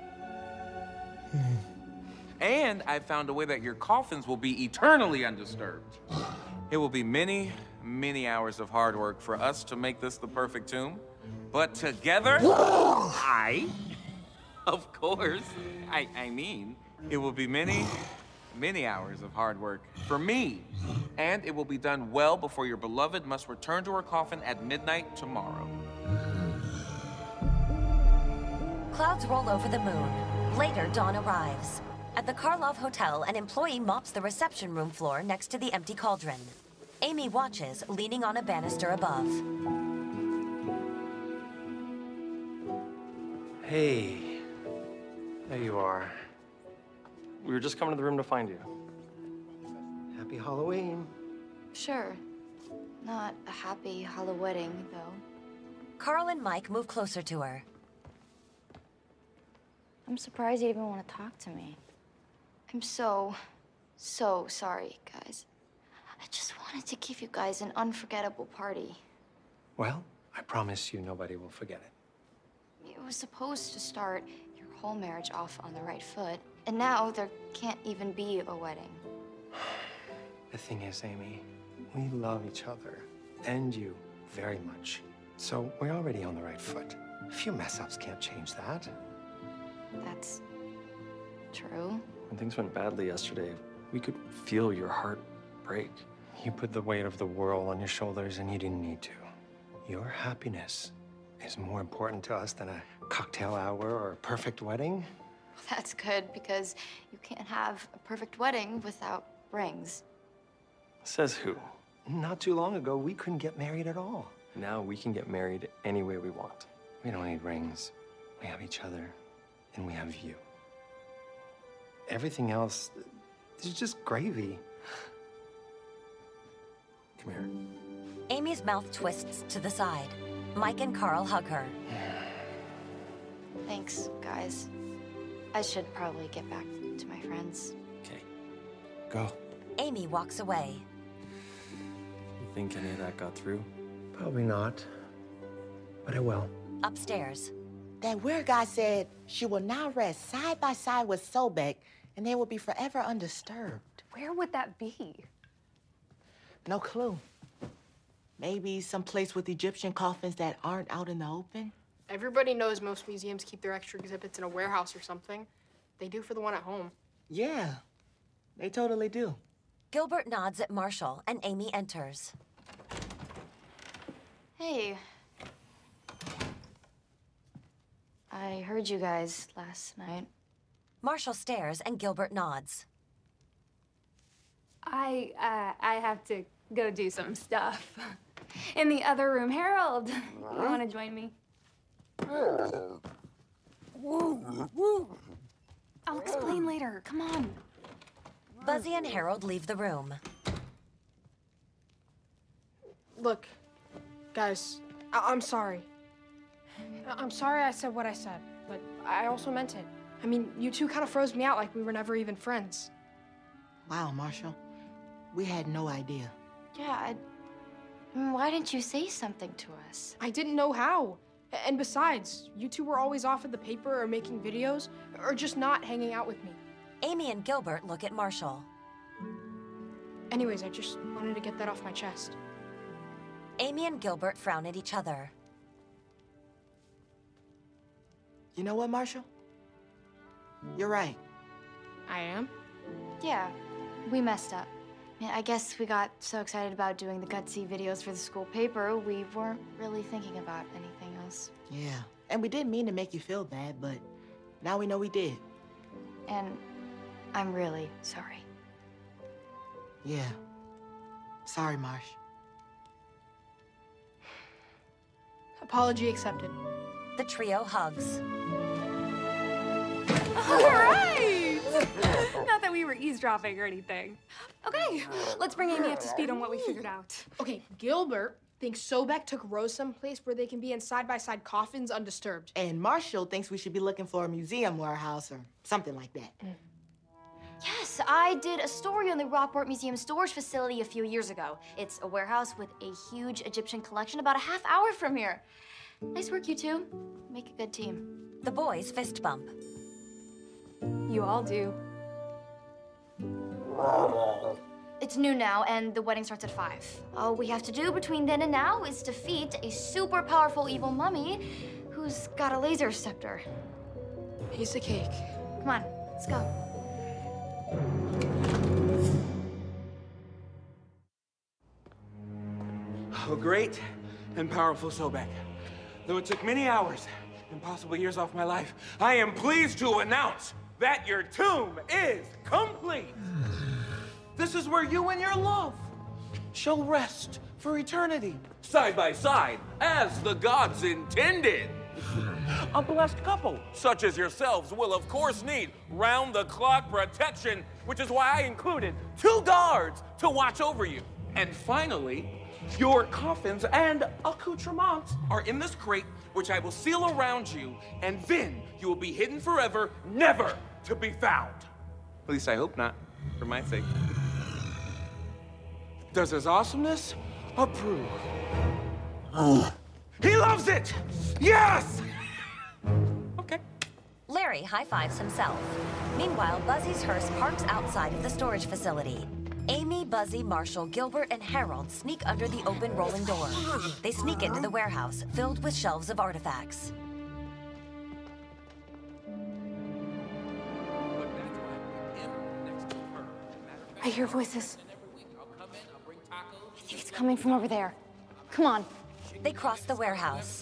And I've found a way that your coffins will be eternally undisturbed. It will be many, many hours of hard work for us to make this the perfect tomb. But together, I, of course, I, I mean, it will be many, many hours of hard work for me. And it will be done well before your beloved must return to her coffin at midnight tomorrow. Clouds roll over the moon. Later, dawn arrives. At the Karlov Hotel, an employee mops the reception room floor next to the empty cauldron. Amy watches, leaning on a banister above. Hey, there you are. We were just coming to the room to find you. Happy Halloween. Sure. Not a happy Halloween, though. Carl and Mike move closer to her. I'm surprised you even want to talk to me. I'm so, so sorry, guys. I just wanted to give you guys an unforgettable party. Well, I promise you nobody will forget it. It was supposed to start your whole marriage off on the right foot, and now there can't even be a wedding. The thing is, Amy, we love each other, and you, very much. So we're already on the right foot. A few mess-ups can't change that. That's true. When things went badly yesterday, we could feel your heart break. You put the weight of the world on your shoulders, and you didn't need to. Your happiness is more important to us than a cocktail hour or a perfect wedding. That's good, because you can't have a perfect wedding without rings. Says who? Not too long ago, we couldn't get married at all. Now we can get married any way we want. We don't need rings. We have each other, and we have you. Everything else is just gravy. Come here. Amy's mouth twists to the side. Mike and Carl hug her. Thanks, guys. I should probably get back to my friends. Okay. Go. Amy walks away. You think any of that got through? Probably not, but it will. Upstairs. That weird guy said she will now rest side by side with Sobek, and they will be forever undisturbed. Where would that be? No clue. Maybe someplace with Egyptian coffins that aren't out in the open? Everybody knows most museums keep their extra exhibits in a warehouse or something. They do for the one at home. Yeah, they totally do. Gilbert nods at Marshall, and Amy enters. Hey. I heard you guys last night. Marshall stares and Gilbert nods. I, uh, I have to go do some stuff. In the other room, Harold, you want to join me? I'll explain later. Come on. Buzzy and Harold leave the room. Look, guys, I I'm sorry. I I'm sorry I said what I said, but I also meant it. I mean, you two kind of froze me out like we were never even friends. Wow, Marshall. We had no idea. Yeah, I, I mean, why didn't you say something to us? I didn't know how. A- And besides, you two were always off at the paper or making videos, or just not hanging out with me. Amy and Gilbert look at Marshall. Anyways, I just wanted to get that off my chest. Amy and Gilbert frown at each other. You know what, Marshall? You're right. I am? Yeah, we messed up. I mean, I guess we got so excited about doing the gutsy videos for the school paper, we weren't really thinking about anything else. Yeah, and we didn't mean to make you feel bad, but now we know we did. And I'm really sorry. Yeah. Sorry, Marsh. Apology accepted. The trio hugs. All right! Not that we were eavesdropping or anything. Okay, let's bring Amy up to speed on what we figured out. Okay, Gilbert thinks Sobek took Rose someplace where they can be in side-by-side coffins undisturbed. And Marshall thinks we should be looking for a museum warehouse or something like that. Yes, I did a story on the Rockport Museum storage facility a few years ago. It's a warehouse with a huge Egyptian collection about a half hour from here. Nice work, you two. Make a good team. The boys fist bump. You all do. It's noon now, and the wedding starts at five. All we have to do between then and now is defeat a super powerful evil mummy who's got a laser scepter. Piece of cake. Come on, let's go. Oh, great and powerful Sobek. Though it took many hours and possible years off my life, I am pleased to announce that your tomb is complete. This is where you and your love shall rest for eternity, side by side, as the gods intended. A blessed couple, such as yourselves, will of course need round-the-clock protection, which is why I included two guards to watch over you. And finally, your coffins and accoutrements are in this crate, which I will seal around you, and then you will be hidden forever, never to be found. At least I hope not, for my sake. Does his awesomeness approve? He loves it! Yes! Okay. Larry high-fives himself. Meanwhile, Buzzy's hearse parks outside of the storage facility. Amy, Buzzy, Marshall, Gilbert, and Harold sneak under the open rolling door. They sneak into the warehouse, filled with shelves of artifacts. I hear voices. I think it's coming from over there. Come on. They cross the warehouse.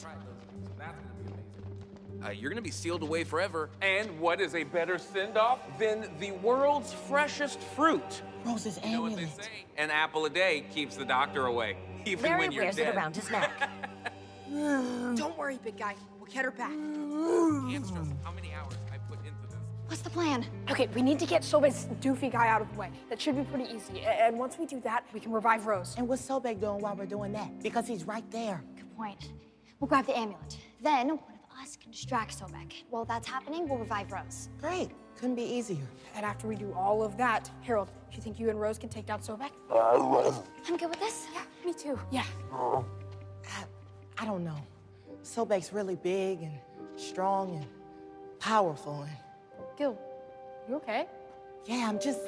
Uh, you're gonna be sealed away forever. And what is a better send-off than the world's freshest fruit? Rose's You know what they amulet. say? An apple a day keeps the doctor away, even Larry when you're wears dead. it around his neck. Don't worry, big guy. We'll get her back. Can't stress how many hours I put into this. What's the plan? Okay, we need to get Sobek's doofy guy out of the way. That should be pretty easy. A- And once we do that, we can revive Rose. And what's Sobek doing while we're doing that? Because he's right there. Good point. We'll grab the amulet. Then one of us can distract Sobek. While that's happening, we'll revive Rose. Great. Couldn't be easier. And after we do all of that, Harold, do you think you and Rose can take down Sobek? I'm good with this. Yeah, me too. Yeah. I, I don't know. Sobek's really big and strong and powerful. And Gil, you okay? yeah, I'm just.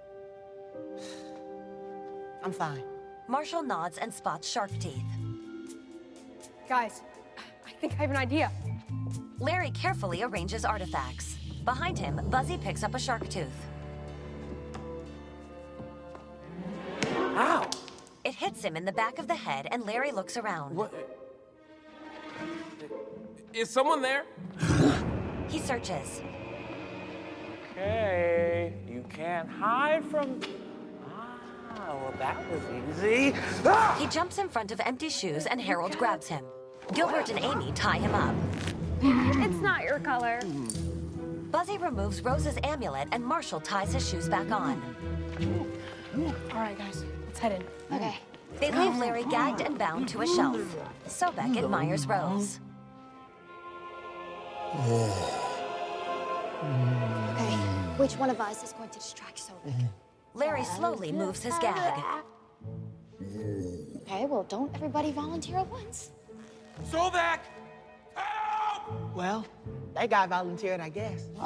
I'm fine. Marshall nods and spots shark teeth. Guys, I think I have an idea. Larry carefully arranges artifacts. Behind him, Buzzy picks up a shark tooth. Ow! It hits him in the back of the head, and Larry looks around. What? Is someone there? He searches. Okay, you can't hide from... Ah, well, that was easy. Ah! He jumps in front of empty shoes and Harold grabs him. Gilbert and Amy tie him up. It's not your color. Buzzy removes Rose's amulet and Marshall ties his shoes back on. All right, guys, let's head in. Okay. They leave Larry gagged and bound to a shelf. Sobek admires Rose. Okay, which one of us is going to distract Sobek? Larry slowly moves his gag. Okay, well, don't everybody volunteer at once. Sobek! Well, that guy volunteered, I guess. These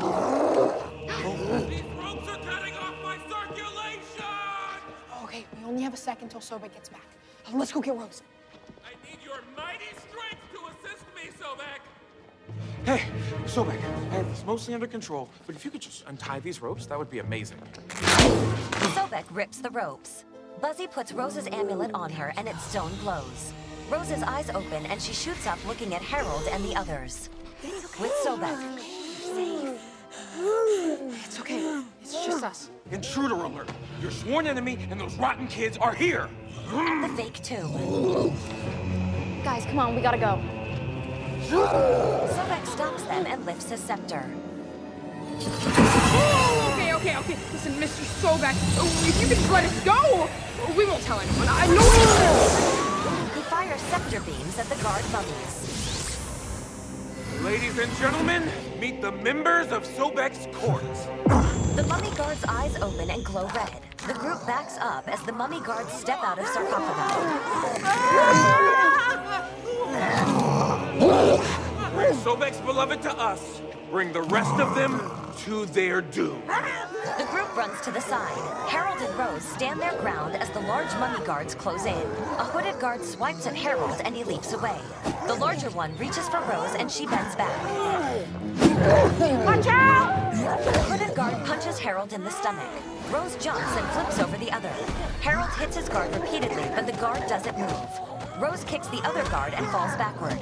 ropes are cutting off my circulation! Okay, we only have a second till Sobek gets back. Let's go get Rose. I need your mighty strength to assist me, Sobek! Hey, Sobek, I have this mostly under control, but if you could just untie these ropes, that would be amazing. Sobek rips the ropes. Buzzy puts Rose's amulet on her and its stone glows. Rose's eyes open and she shoots up looking at Harold and the others. With Sobek. It's okay. It's just us. Intruder alert! Your sworn enemy and those rotten kids are here! At the fake tomb. Guys, come on, we gotta go. Sobek stops them and lifts his scepter. Okay, okay, okay. Listen, Mister Sobek, if you could just let us go, we won't tell anyone. I know what He fires scepter beams at the guard mummies. Ladies and gentlemen, meet the members of Sobek's court. The mummy guard's eyes open and glow red. The group backs up as the mummy guards step out of sarcophagi. Bring Sobek's beloved to us. Bring the rest of them to their doom. The group runs to the side. Harold and Rose stand their ground as the large mummy guards close in. A hooded guard swipes at Harold and he leaps away. The larger one reaches for Rose and she bends back. Watch out! The hooded guard punches Harold in the stomach. Rose jumps and flips over the other. Harold hits his guard repeatedly, but the guard doesn't move. Rose kicks the other guard and falls backward.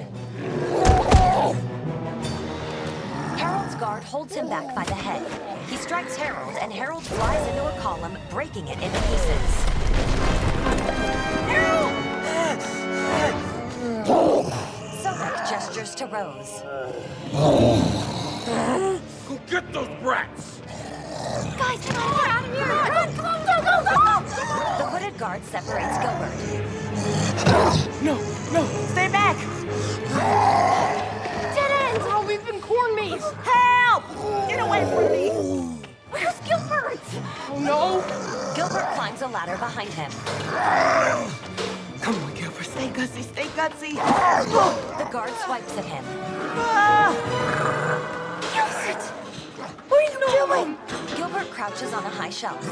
Harold's guard holds him back by the head. He strikes Harold, and Harold flies into a column, breaking it into pieces. Sobek gestures to Rose. Go get those brats! Guys, come on, we're out of here! Come on, come on, go, go, go! The hooded guard separates Gilbert. No, no, stay back! Dead ends! Oh, we've been corn maze! Help! Get away from me! Where's Gilbert? Oh, no! Gilbert climbs a ladder behind him. Come on, Gilbert, stay gutsy, stay gutsy! The guard swipes at him. Gilbert! What are you doing? Gilbert crouches on a high shelf.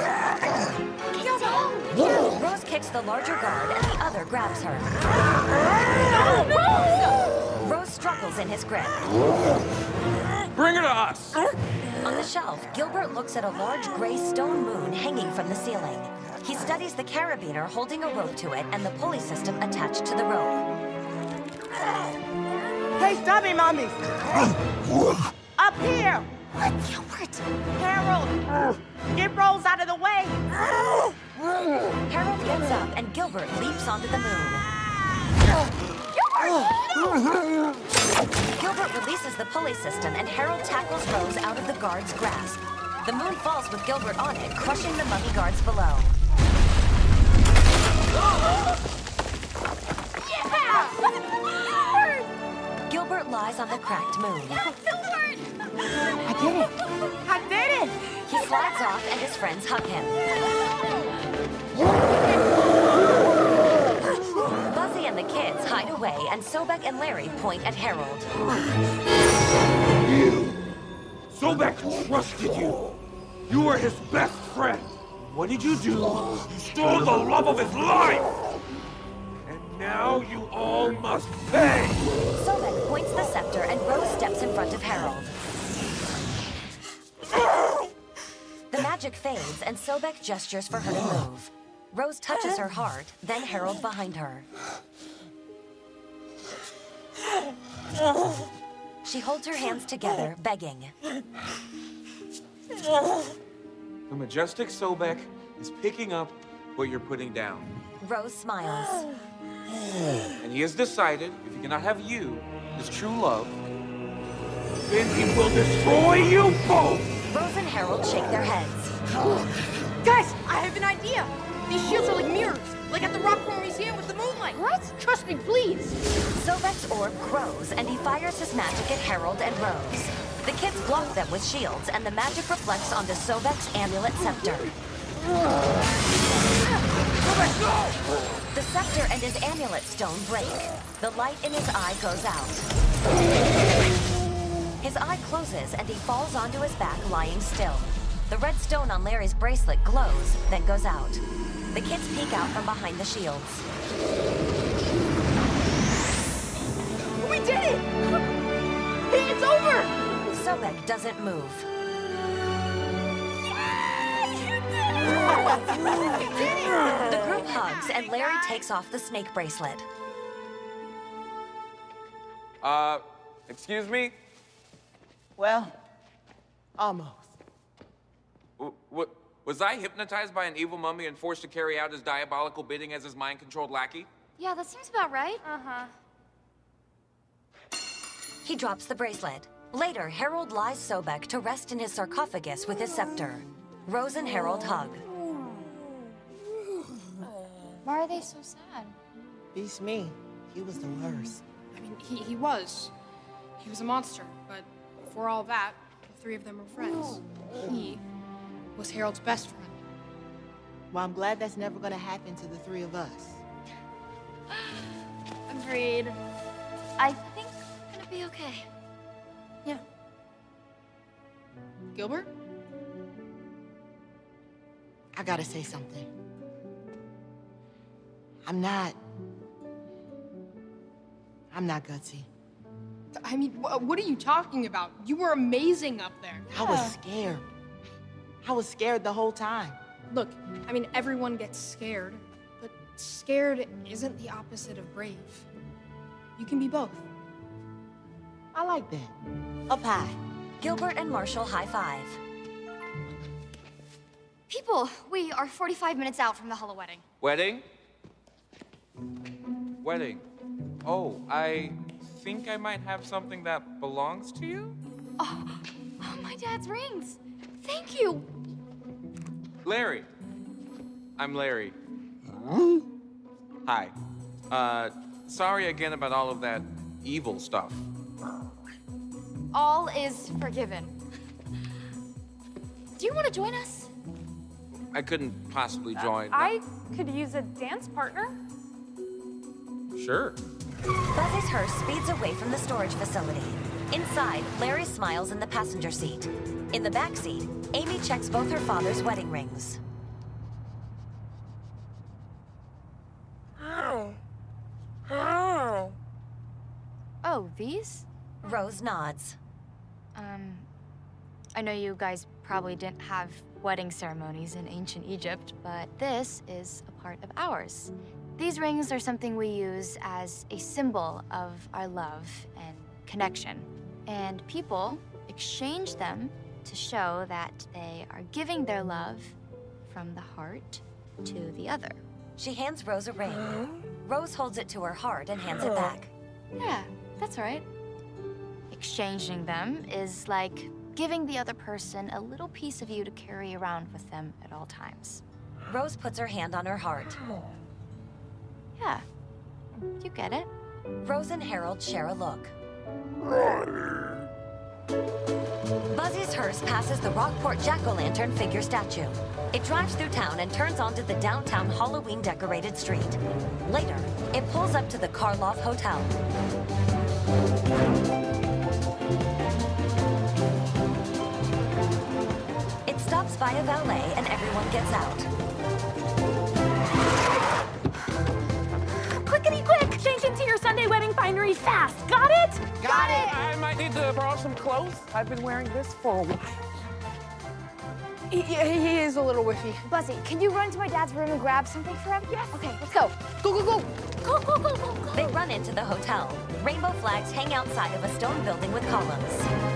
Gilbert! Rose kicks the larger guard and the other grabs her. No, no! Rose struggles in his grip. Bring her to us! On the shelf, Gilbert looks at a large gray stone moon hanging from the ceiling. He studies the carabiner holding a rope to it and the pulley system attached to the rope. Hey, stubby mummies! Up here! Gilbert! Harold! Get Rose out of the way! Harold gets up and Gilbert leaps onto the moon. Gilbert releases the pulley system and Harold tackles Rose out of the guard's grasp. The moon falls with Gilbert on it, crushing the mummy guards below. Yeah! Gilbert lies on the cracked moon. I did it! I did it! He slides off and his friends hug him. Buzzy and the kids hide away and Sobek and Larry point at Harold. You! Sobek trusted you! You were his best friend! What did you do? You stole the love of his life! And now you all must pay! Sobek points the scepter and Rose steps in front of Harold. The magic fades and Sobek gestures for her to move. Rose touches her heart, then Harold behind her. She holds her hands together, begging. The majestic Sobek is picking up what you're putting down. Rose smiles. And he has decided if he cannot have you, his true love, then he will destroy you both! Rose and Harold shake their heads. Guys, I have an idea. These shields are like mirrors, like at the Rockport Museum with the moonlight. What? Trust me, please. Sobek's orb grows, and he fires his magic at Harold and Rose. The kids block them with shields, and the magic reflects onto Sobek's amulet scepter. The scepter and his amulet stone break. The light in his eye goes out. His eye closes, and he falls onto his back, lying still. The red stone on Larry's bracelet glows, then goes out. The kids peek out from behind the shields. We did it! Hey, it's over! Sobek doesn't move. The group hugs, and Larry takes off the snake bracelet. Uh, excuse me? Well, almost. W w was I hypnotized by an evil mummy and forced to carry out his diabolical bidding as his mind-controlled lackey? Yeah, that seems about right. Uh-huh. He drops the bracelet. Later, Harold lies Sobek to rest in his sarcophagus with his scepter. Rose and Harold hug. Why are they so sad? Beats me. He was the worst. I mean, he, he was. He was a monster, but before all that, the three of them were friends. He was Harold's best friend. Well, I'm glad that's never gonna happen to the three of us. Agreed. I think it's gonna be okay. Yeah. Gilbert? I gotta say something. I'm not... I'm not gutsy. I mean, wh what are you talking about? You were amazing up there. I was scared. I was scared the whole time. Look, I mean, everyone gets scared, but scared isn't the opposite of brave. You can be both. I like that. Up high. Gilbert and Marshall high-five. People, we are forty-five minutes out from the Hollow Wedding. Wedding? Wedding. Oh, I think I might have something that belongs to you? Oh, oh, my dad's rings. Thank you. Larry. I'm Larry. Hi. Uh, sorry again about all of that evil stuff. All is forgiven. Do you want to join us? I couldn't possibly join. I could use a dance partner. Sure. Buzzy's hearse speeds away from the storage facility. Inside, Larry smiles in the passenger seat. In the back seat, Amy checks both her father's wedding rings. Oh, these? Rose nods. Um, I know you guys probably didn't have wedding ceremonies in ancient Egypt, but this is a part of ours. These rings are something we use as a symbol of our love and connection. And people exchange them to show that they are giving their love from the heart to the other. She hands Rose a ring. Rose holds it to her heart and hands it back. Yeah, that's right. Exchanging them is like giving the other person a little piece of you to carry around with them at all times. Rose puts her hand on her heart. Yeah, you get it. Rose and Harold share a look. Buzzy's hearse passes the Rockport jack-o'-lantern figure statue. It drives through town and turns onto the downtown Halloween-decorated street. Later, it pulls up to the Karloff Hotel. It stops by a valet and everyone gets out. Clickety quick! Change into your Sunday wedding finery fast. Got it? Got it! I might need to borrow some clothes. I've been wearing this for a while. He, he is a little whiffy. Buzzy, can you run to my dad's room and grab something for him? Yes. Okay, let's go. Go, go, go. Go, go, go, go, go. They run into the hotel. Rainbow flags hang outside of a stone building with columns.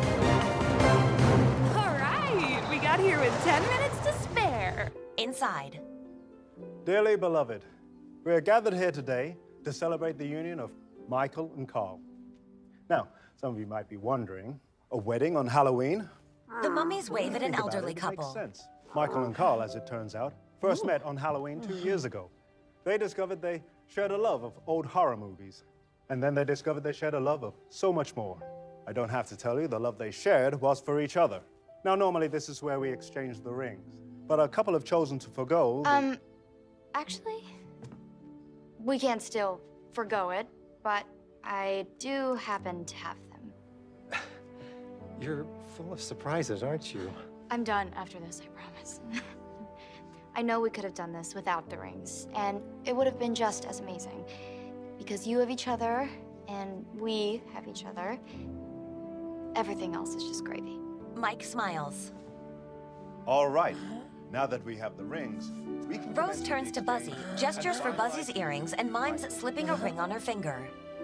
All right, we got here with ten minutes to spare. Inside. Dearly beloved, we are gathered here today to celebrate the union of Michael and Carl. Now, some of you might be wondering, a wedding on Halloween? The mummies wave at an Think about elderly it, it couple. makes sense. Michael and Carl, as it turns out, first met on Halloween two years ago. They discovered they shared a love of old horror movies. And then they discovered they shared a love of so much more. I don't have to tell you, the love they shared was for each other. Now, normally this is where we exchange the rings, but a couple have chosen to forgo the- Um, actually, we can still forgo it, but I do happen to have them. You're full of surprises, aren't you? I'm done after this, I promise. I know we could have done this without the rings, and it would have been just as amazing. Because you have each other, and we have each other. Everything else is just gravy. Mike smiles. All right, now that we have the rings, we can... Rose turns to Buzzy, gestures for Buzzy's earrings, and mimes slipping a ring on her finger.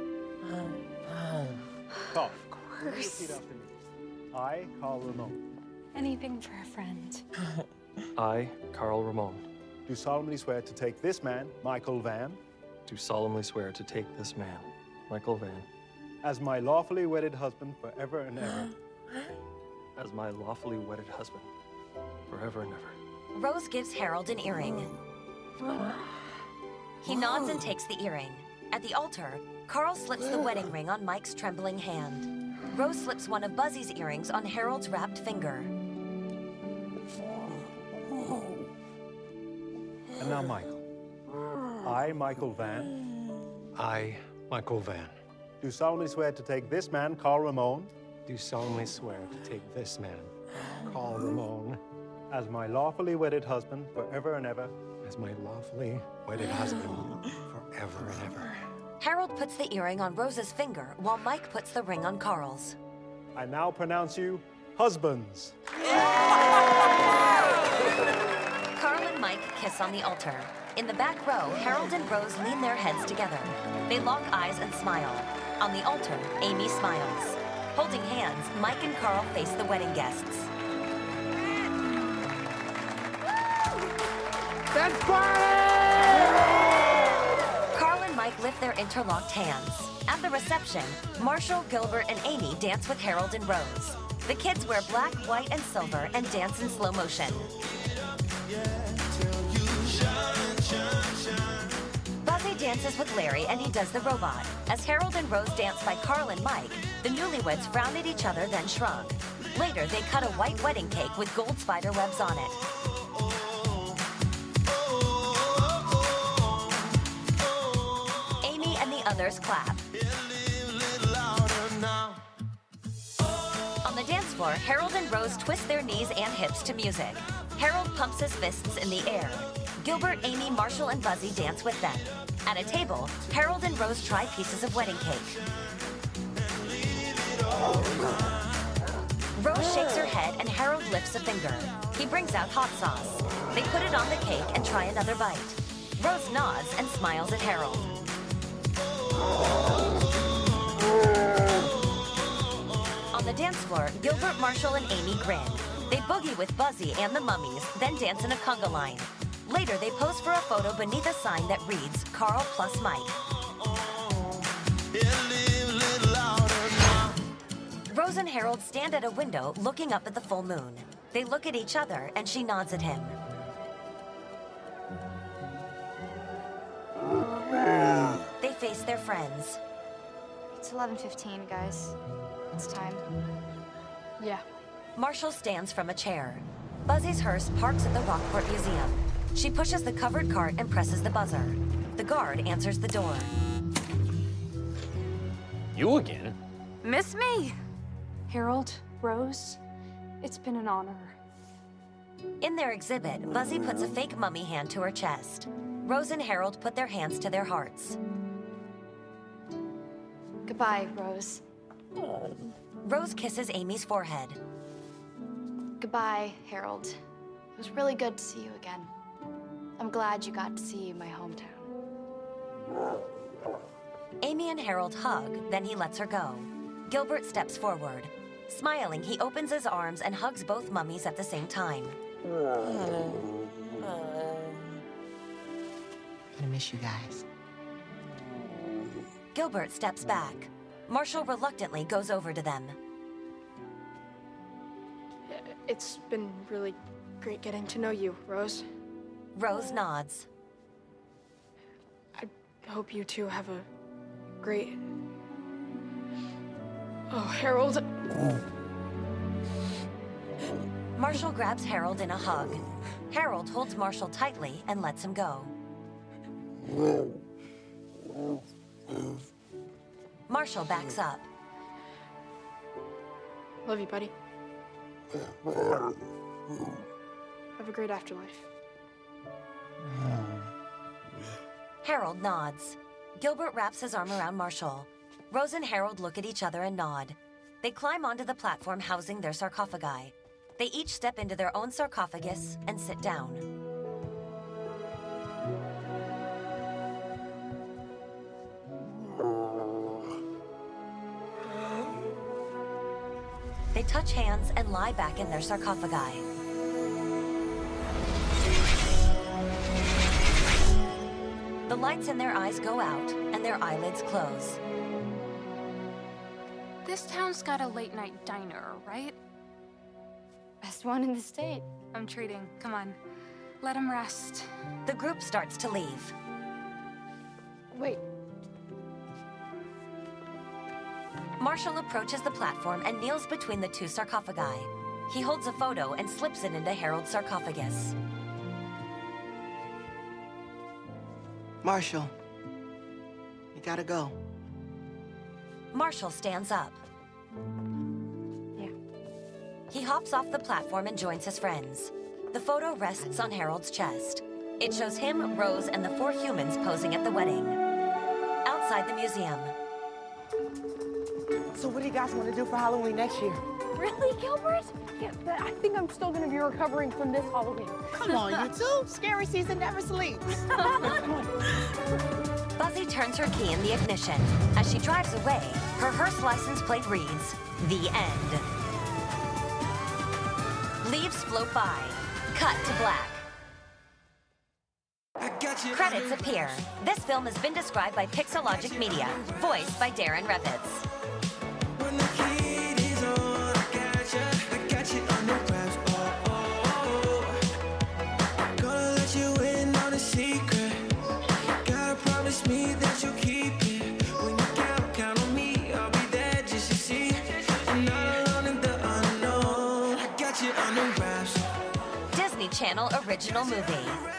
Carl, Of will you repeat after me? I, Carl Ramon. Anything for a friend. I, Carl Ramon, do solemnly swear to take this man, Michael Van, do solemnly swear to take this man, Michael Van, as my lawfully wedded husband forever and ever. as my lawfully wedded husband, forever and ever. Rose gives Harold an earring. He nods and takes the earring. At the altar, Carl slips the wedding ring on Mike's trembling hand. Rose slips one of Buzzy's earrings on Harold's wrapped finger. And now, Michael. I, Michael Van. I, Michael Van. Do solemnly swear to take this man, Carl Ramon. Do solemnly swear to take this man, Carl Ramon, as my lawfully wedded husband forever and ever. As my lawfully wedded husband forever and ever. Harold puts the earring on Rose's finger while Mike puts the ring on Carl's. I now pronounce you husbands. Carl and Mike kiss on the altar. In the back row, Harold and Rose lean their heads together. They lock eyes and smile. On the altar, Amy smiles. Holding hands, Mike and Carl face the wedding guests. That's party! Carl and Mike lift their interlocked hands. At the reception, Marshall, Gilbert, and Amy dance with Harold and Rose. The kids wear black, white, and silver and dance in slow motion. Buzzy dances with Larry and he does the robot. As Harold and Rose dance by Carl and Mike, the newlyweds frown at each other, then shrug. Later, they cut a white wedding cake with gold spider webs on it. Amy and the others clap. On the dance floor, Harold and Rose twist their knees and hips to music. Harold pumps his fists in the air. Gilbert, Amy, Marshall, and Buzzy dance with them. At a table, Harold and Rose try pieces of wedding cake. Rose shakes her head and Harold lifts a finger. He brings out hot sauce. They put it on the cake and try another bite. Rose nods and smiles at Harold. On the dance floor, Gilbert, Marshall, and Amy grin. They boogie with Buzzy and the mummies, then dance in a conga line. Later, they pose for a photo beneath a sign that reads, Carl plus Mike. Rose and Harold stand at a window looking up at the full moon. They look at each other and she nods at him. They face their friends. It's eleven fifteen, guys. It's time. Yeah. Marshall stands from a chair. Buzzy's hearse parks at the Rockport Museum. She pushes the covered cart and presses the buzzer. The guard answers the door. You again? Miss me? Harold, Rose, it's been an honor. In their exhibit, Buzzy puts a fake mummy hand to her chest. Rose and Harold put their hands to their hearts. Goodbye, Rose. Rose kisses Amy's forehead. Goodbye, Harold. was really good to see you again. I'm glad you got to see my hometown. Amy and Harold hug, then he lets her go. Gilbert steps forward. Smiling, he opens his arms and hugs both mummies at the same time. I'm gonna miss you guys. Gilbert steps back. Marshall reluctantly goes over to them. It's been really great getting to know you, Rose. Rose nods. I hope you two have a great... Oh, Harold. Marshall grabs Harold in a hug. Harold holds Marshall tightly and lets him go. Marshall backs up. Love you, buddy. Have a great afterlife. Harold nods. Gilbert wraps his arm around Marshall. Rose and Harold look at each other and nod. They climb onto the platform housing their sarcophagi. They each step into their own sarcophagus and sit down. They touch hands and lie back in their sarcophagi. The lights in their eyes go out and their eyelids close. This town's got a late night diner, right? Best one in the state. I'm treating. Come on. Let him rest. The group starts to leave. Wait. Marshall approaches the platform and kneels between the two sarcophagi. He holds a photo and slips it into Harold's sarcophagus. Marshall, you gotta go. Marshall stands up. Yeah. He hops off the platform and joins his friends. The photo rests on Harold's chest. It shows him, Rose, and the four humans posing at the wedding. Outside the museum. So what do you guys want to do for Halloween next year? Really, Gilbert? Yeah, but I think I'm still gonna be recovering from this Halloween. Come on, you two. Scary season never sleeps. Buzzy turns her key in the ignition. As she drives away, her hearse license plate reads, "The End." Leaves float by. Cut to black. Credits appear. This film has been described by Pixelogic Media, voiced by Darren Revitz. Me that you'll keep it. When you count, count on me. I'll be there just to see. I'm not alone in the unknown. I got you under wraps. Disney Channel original movie.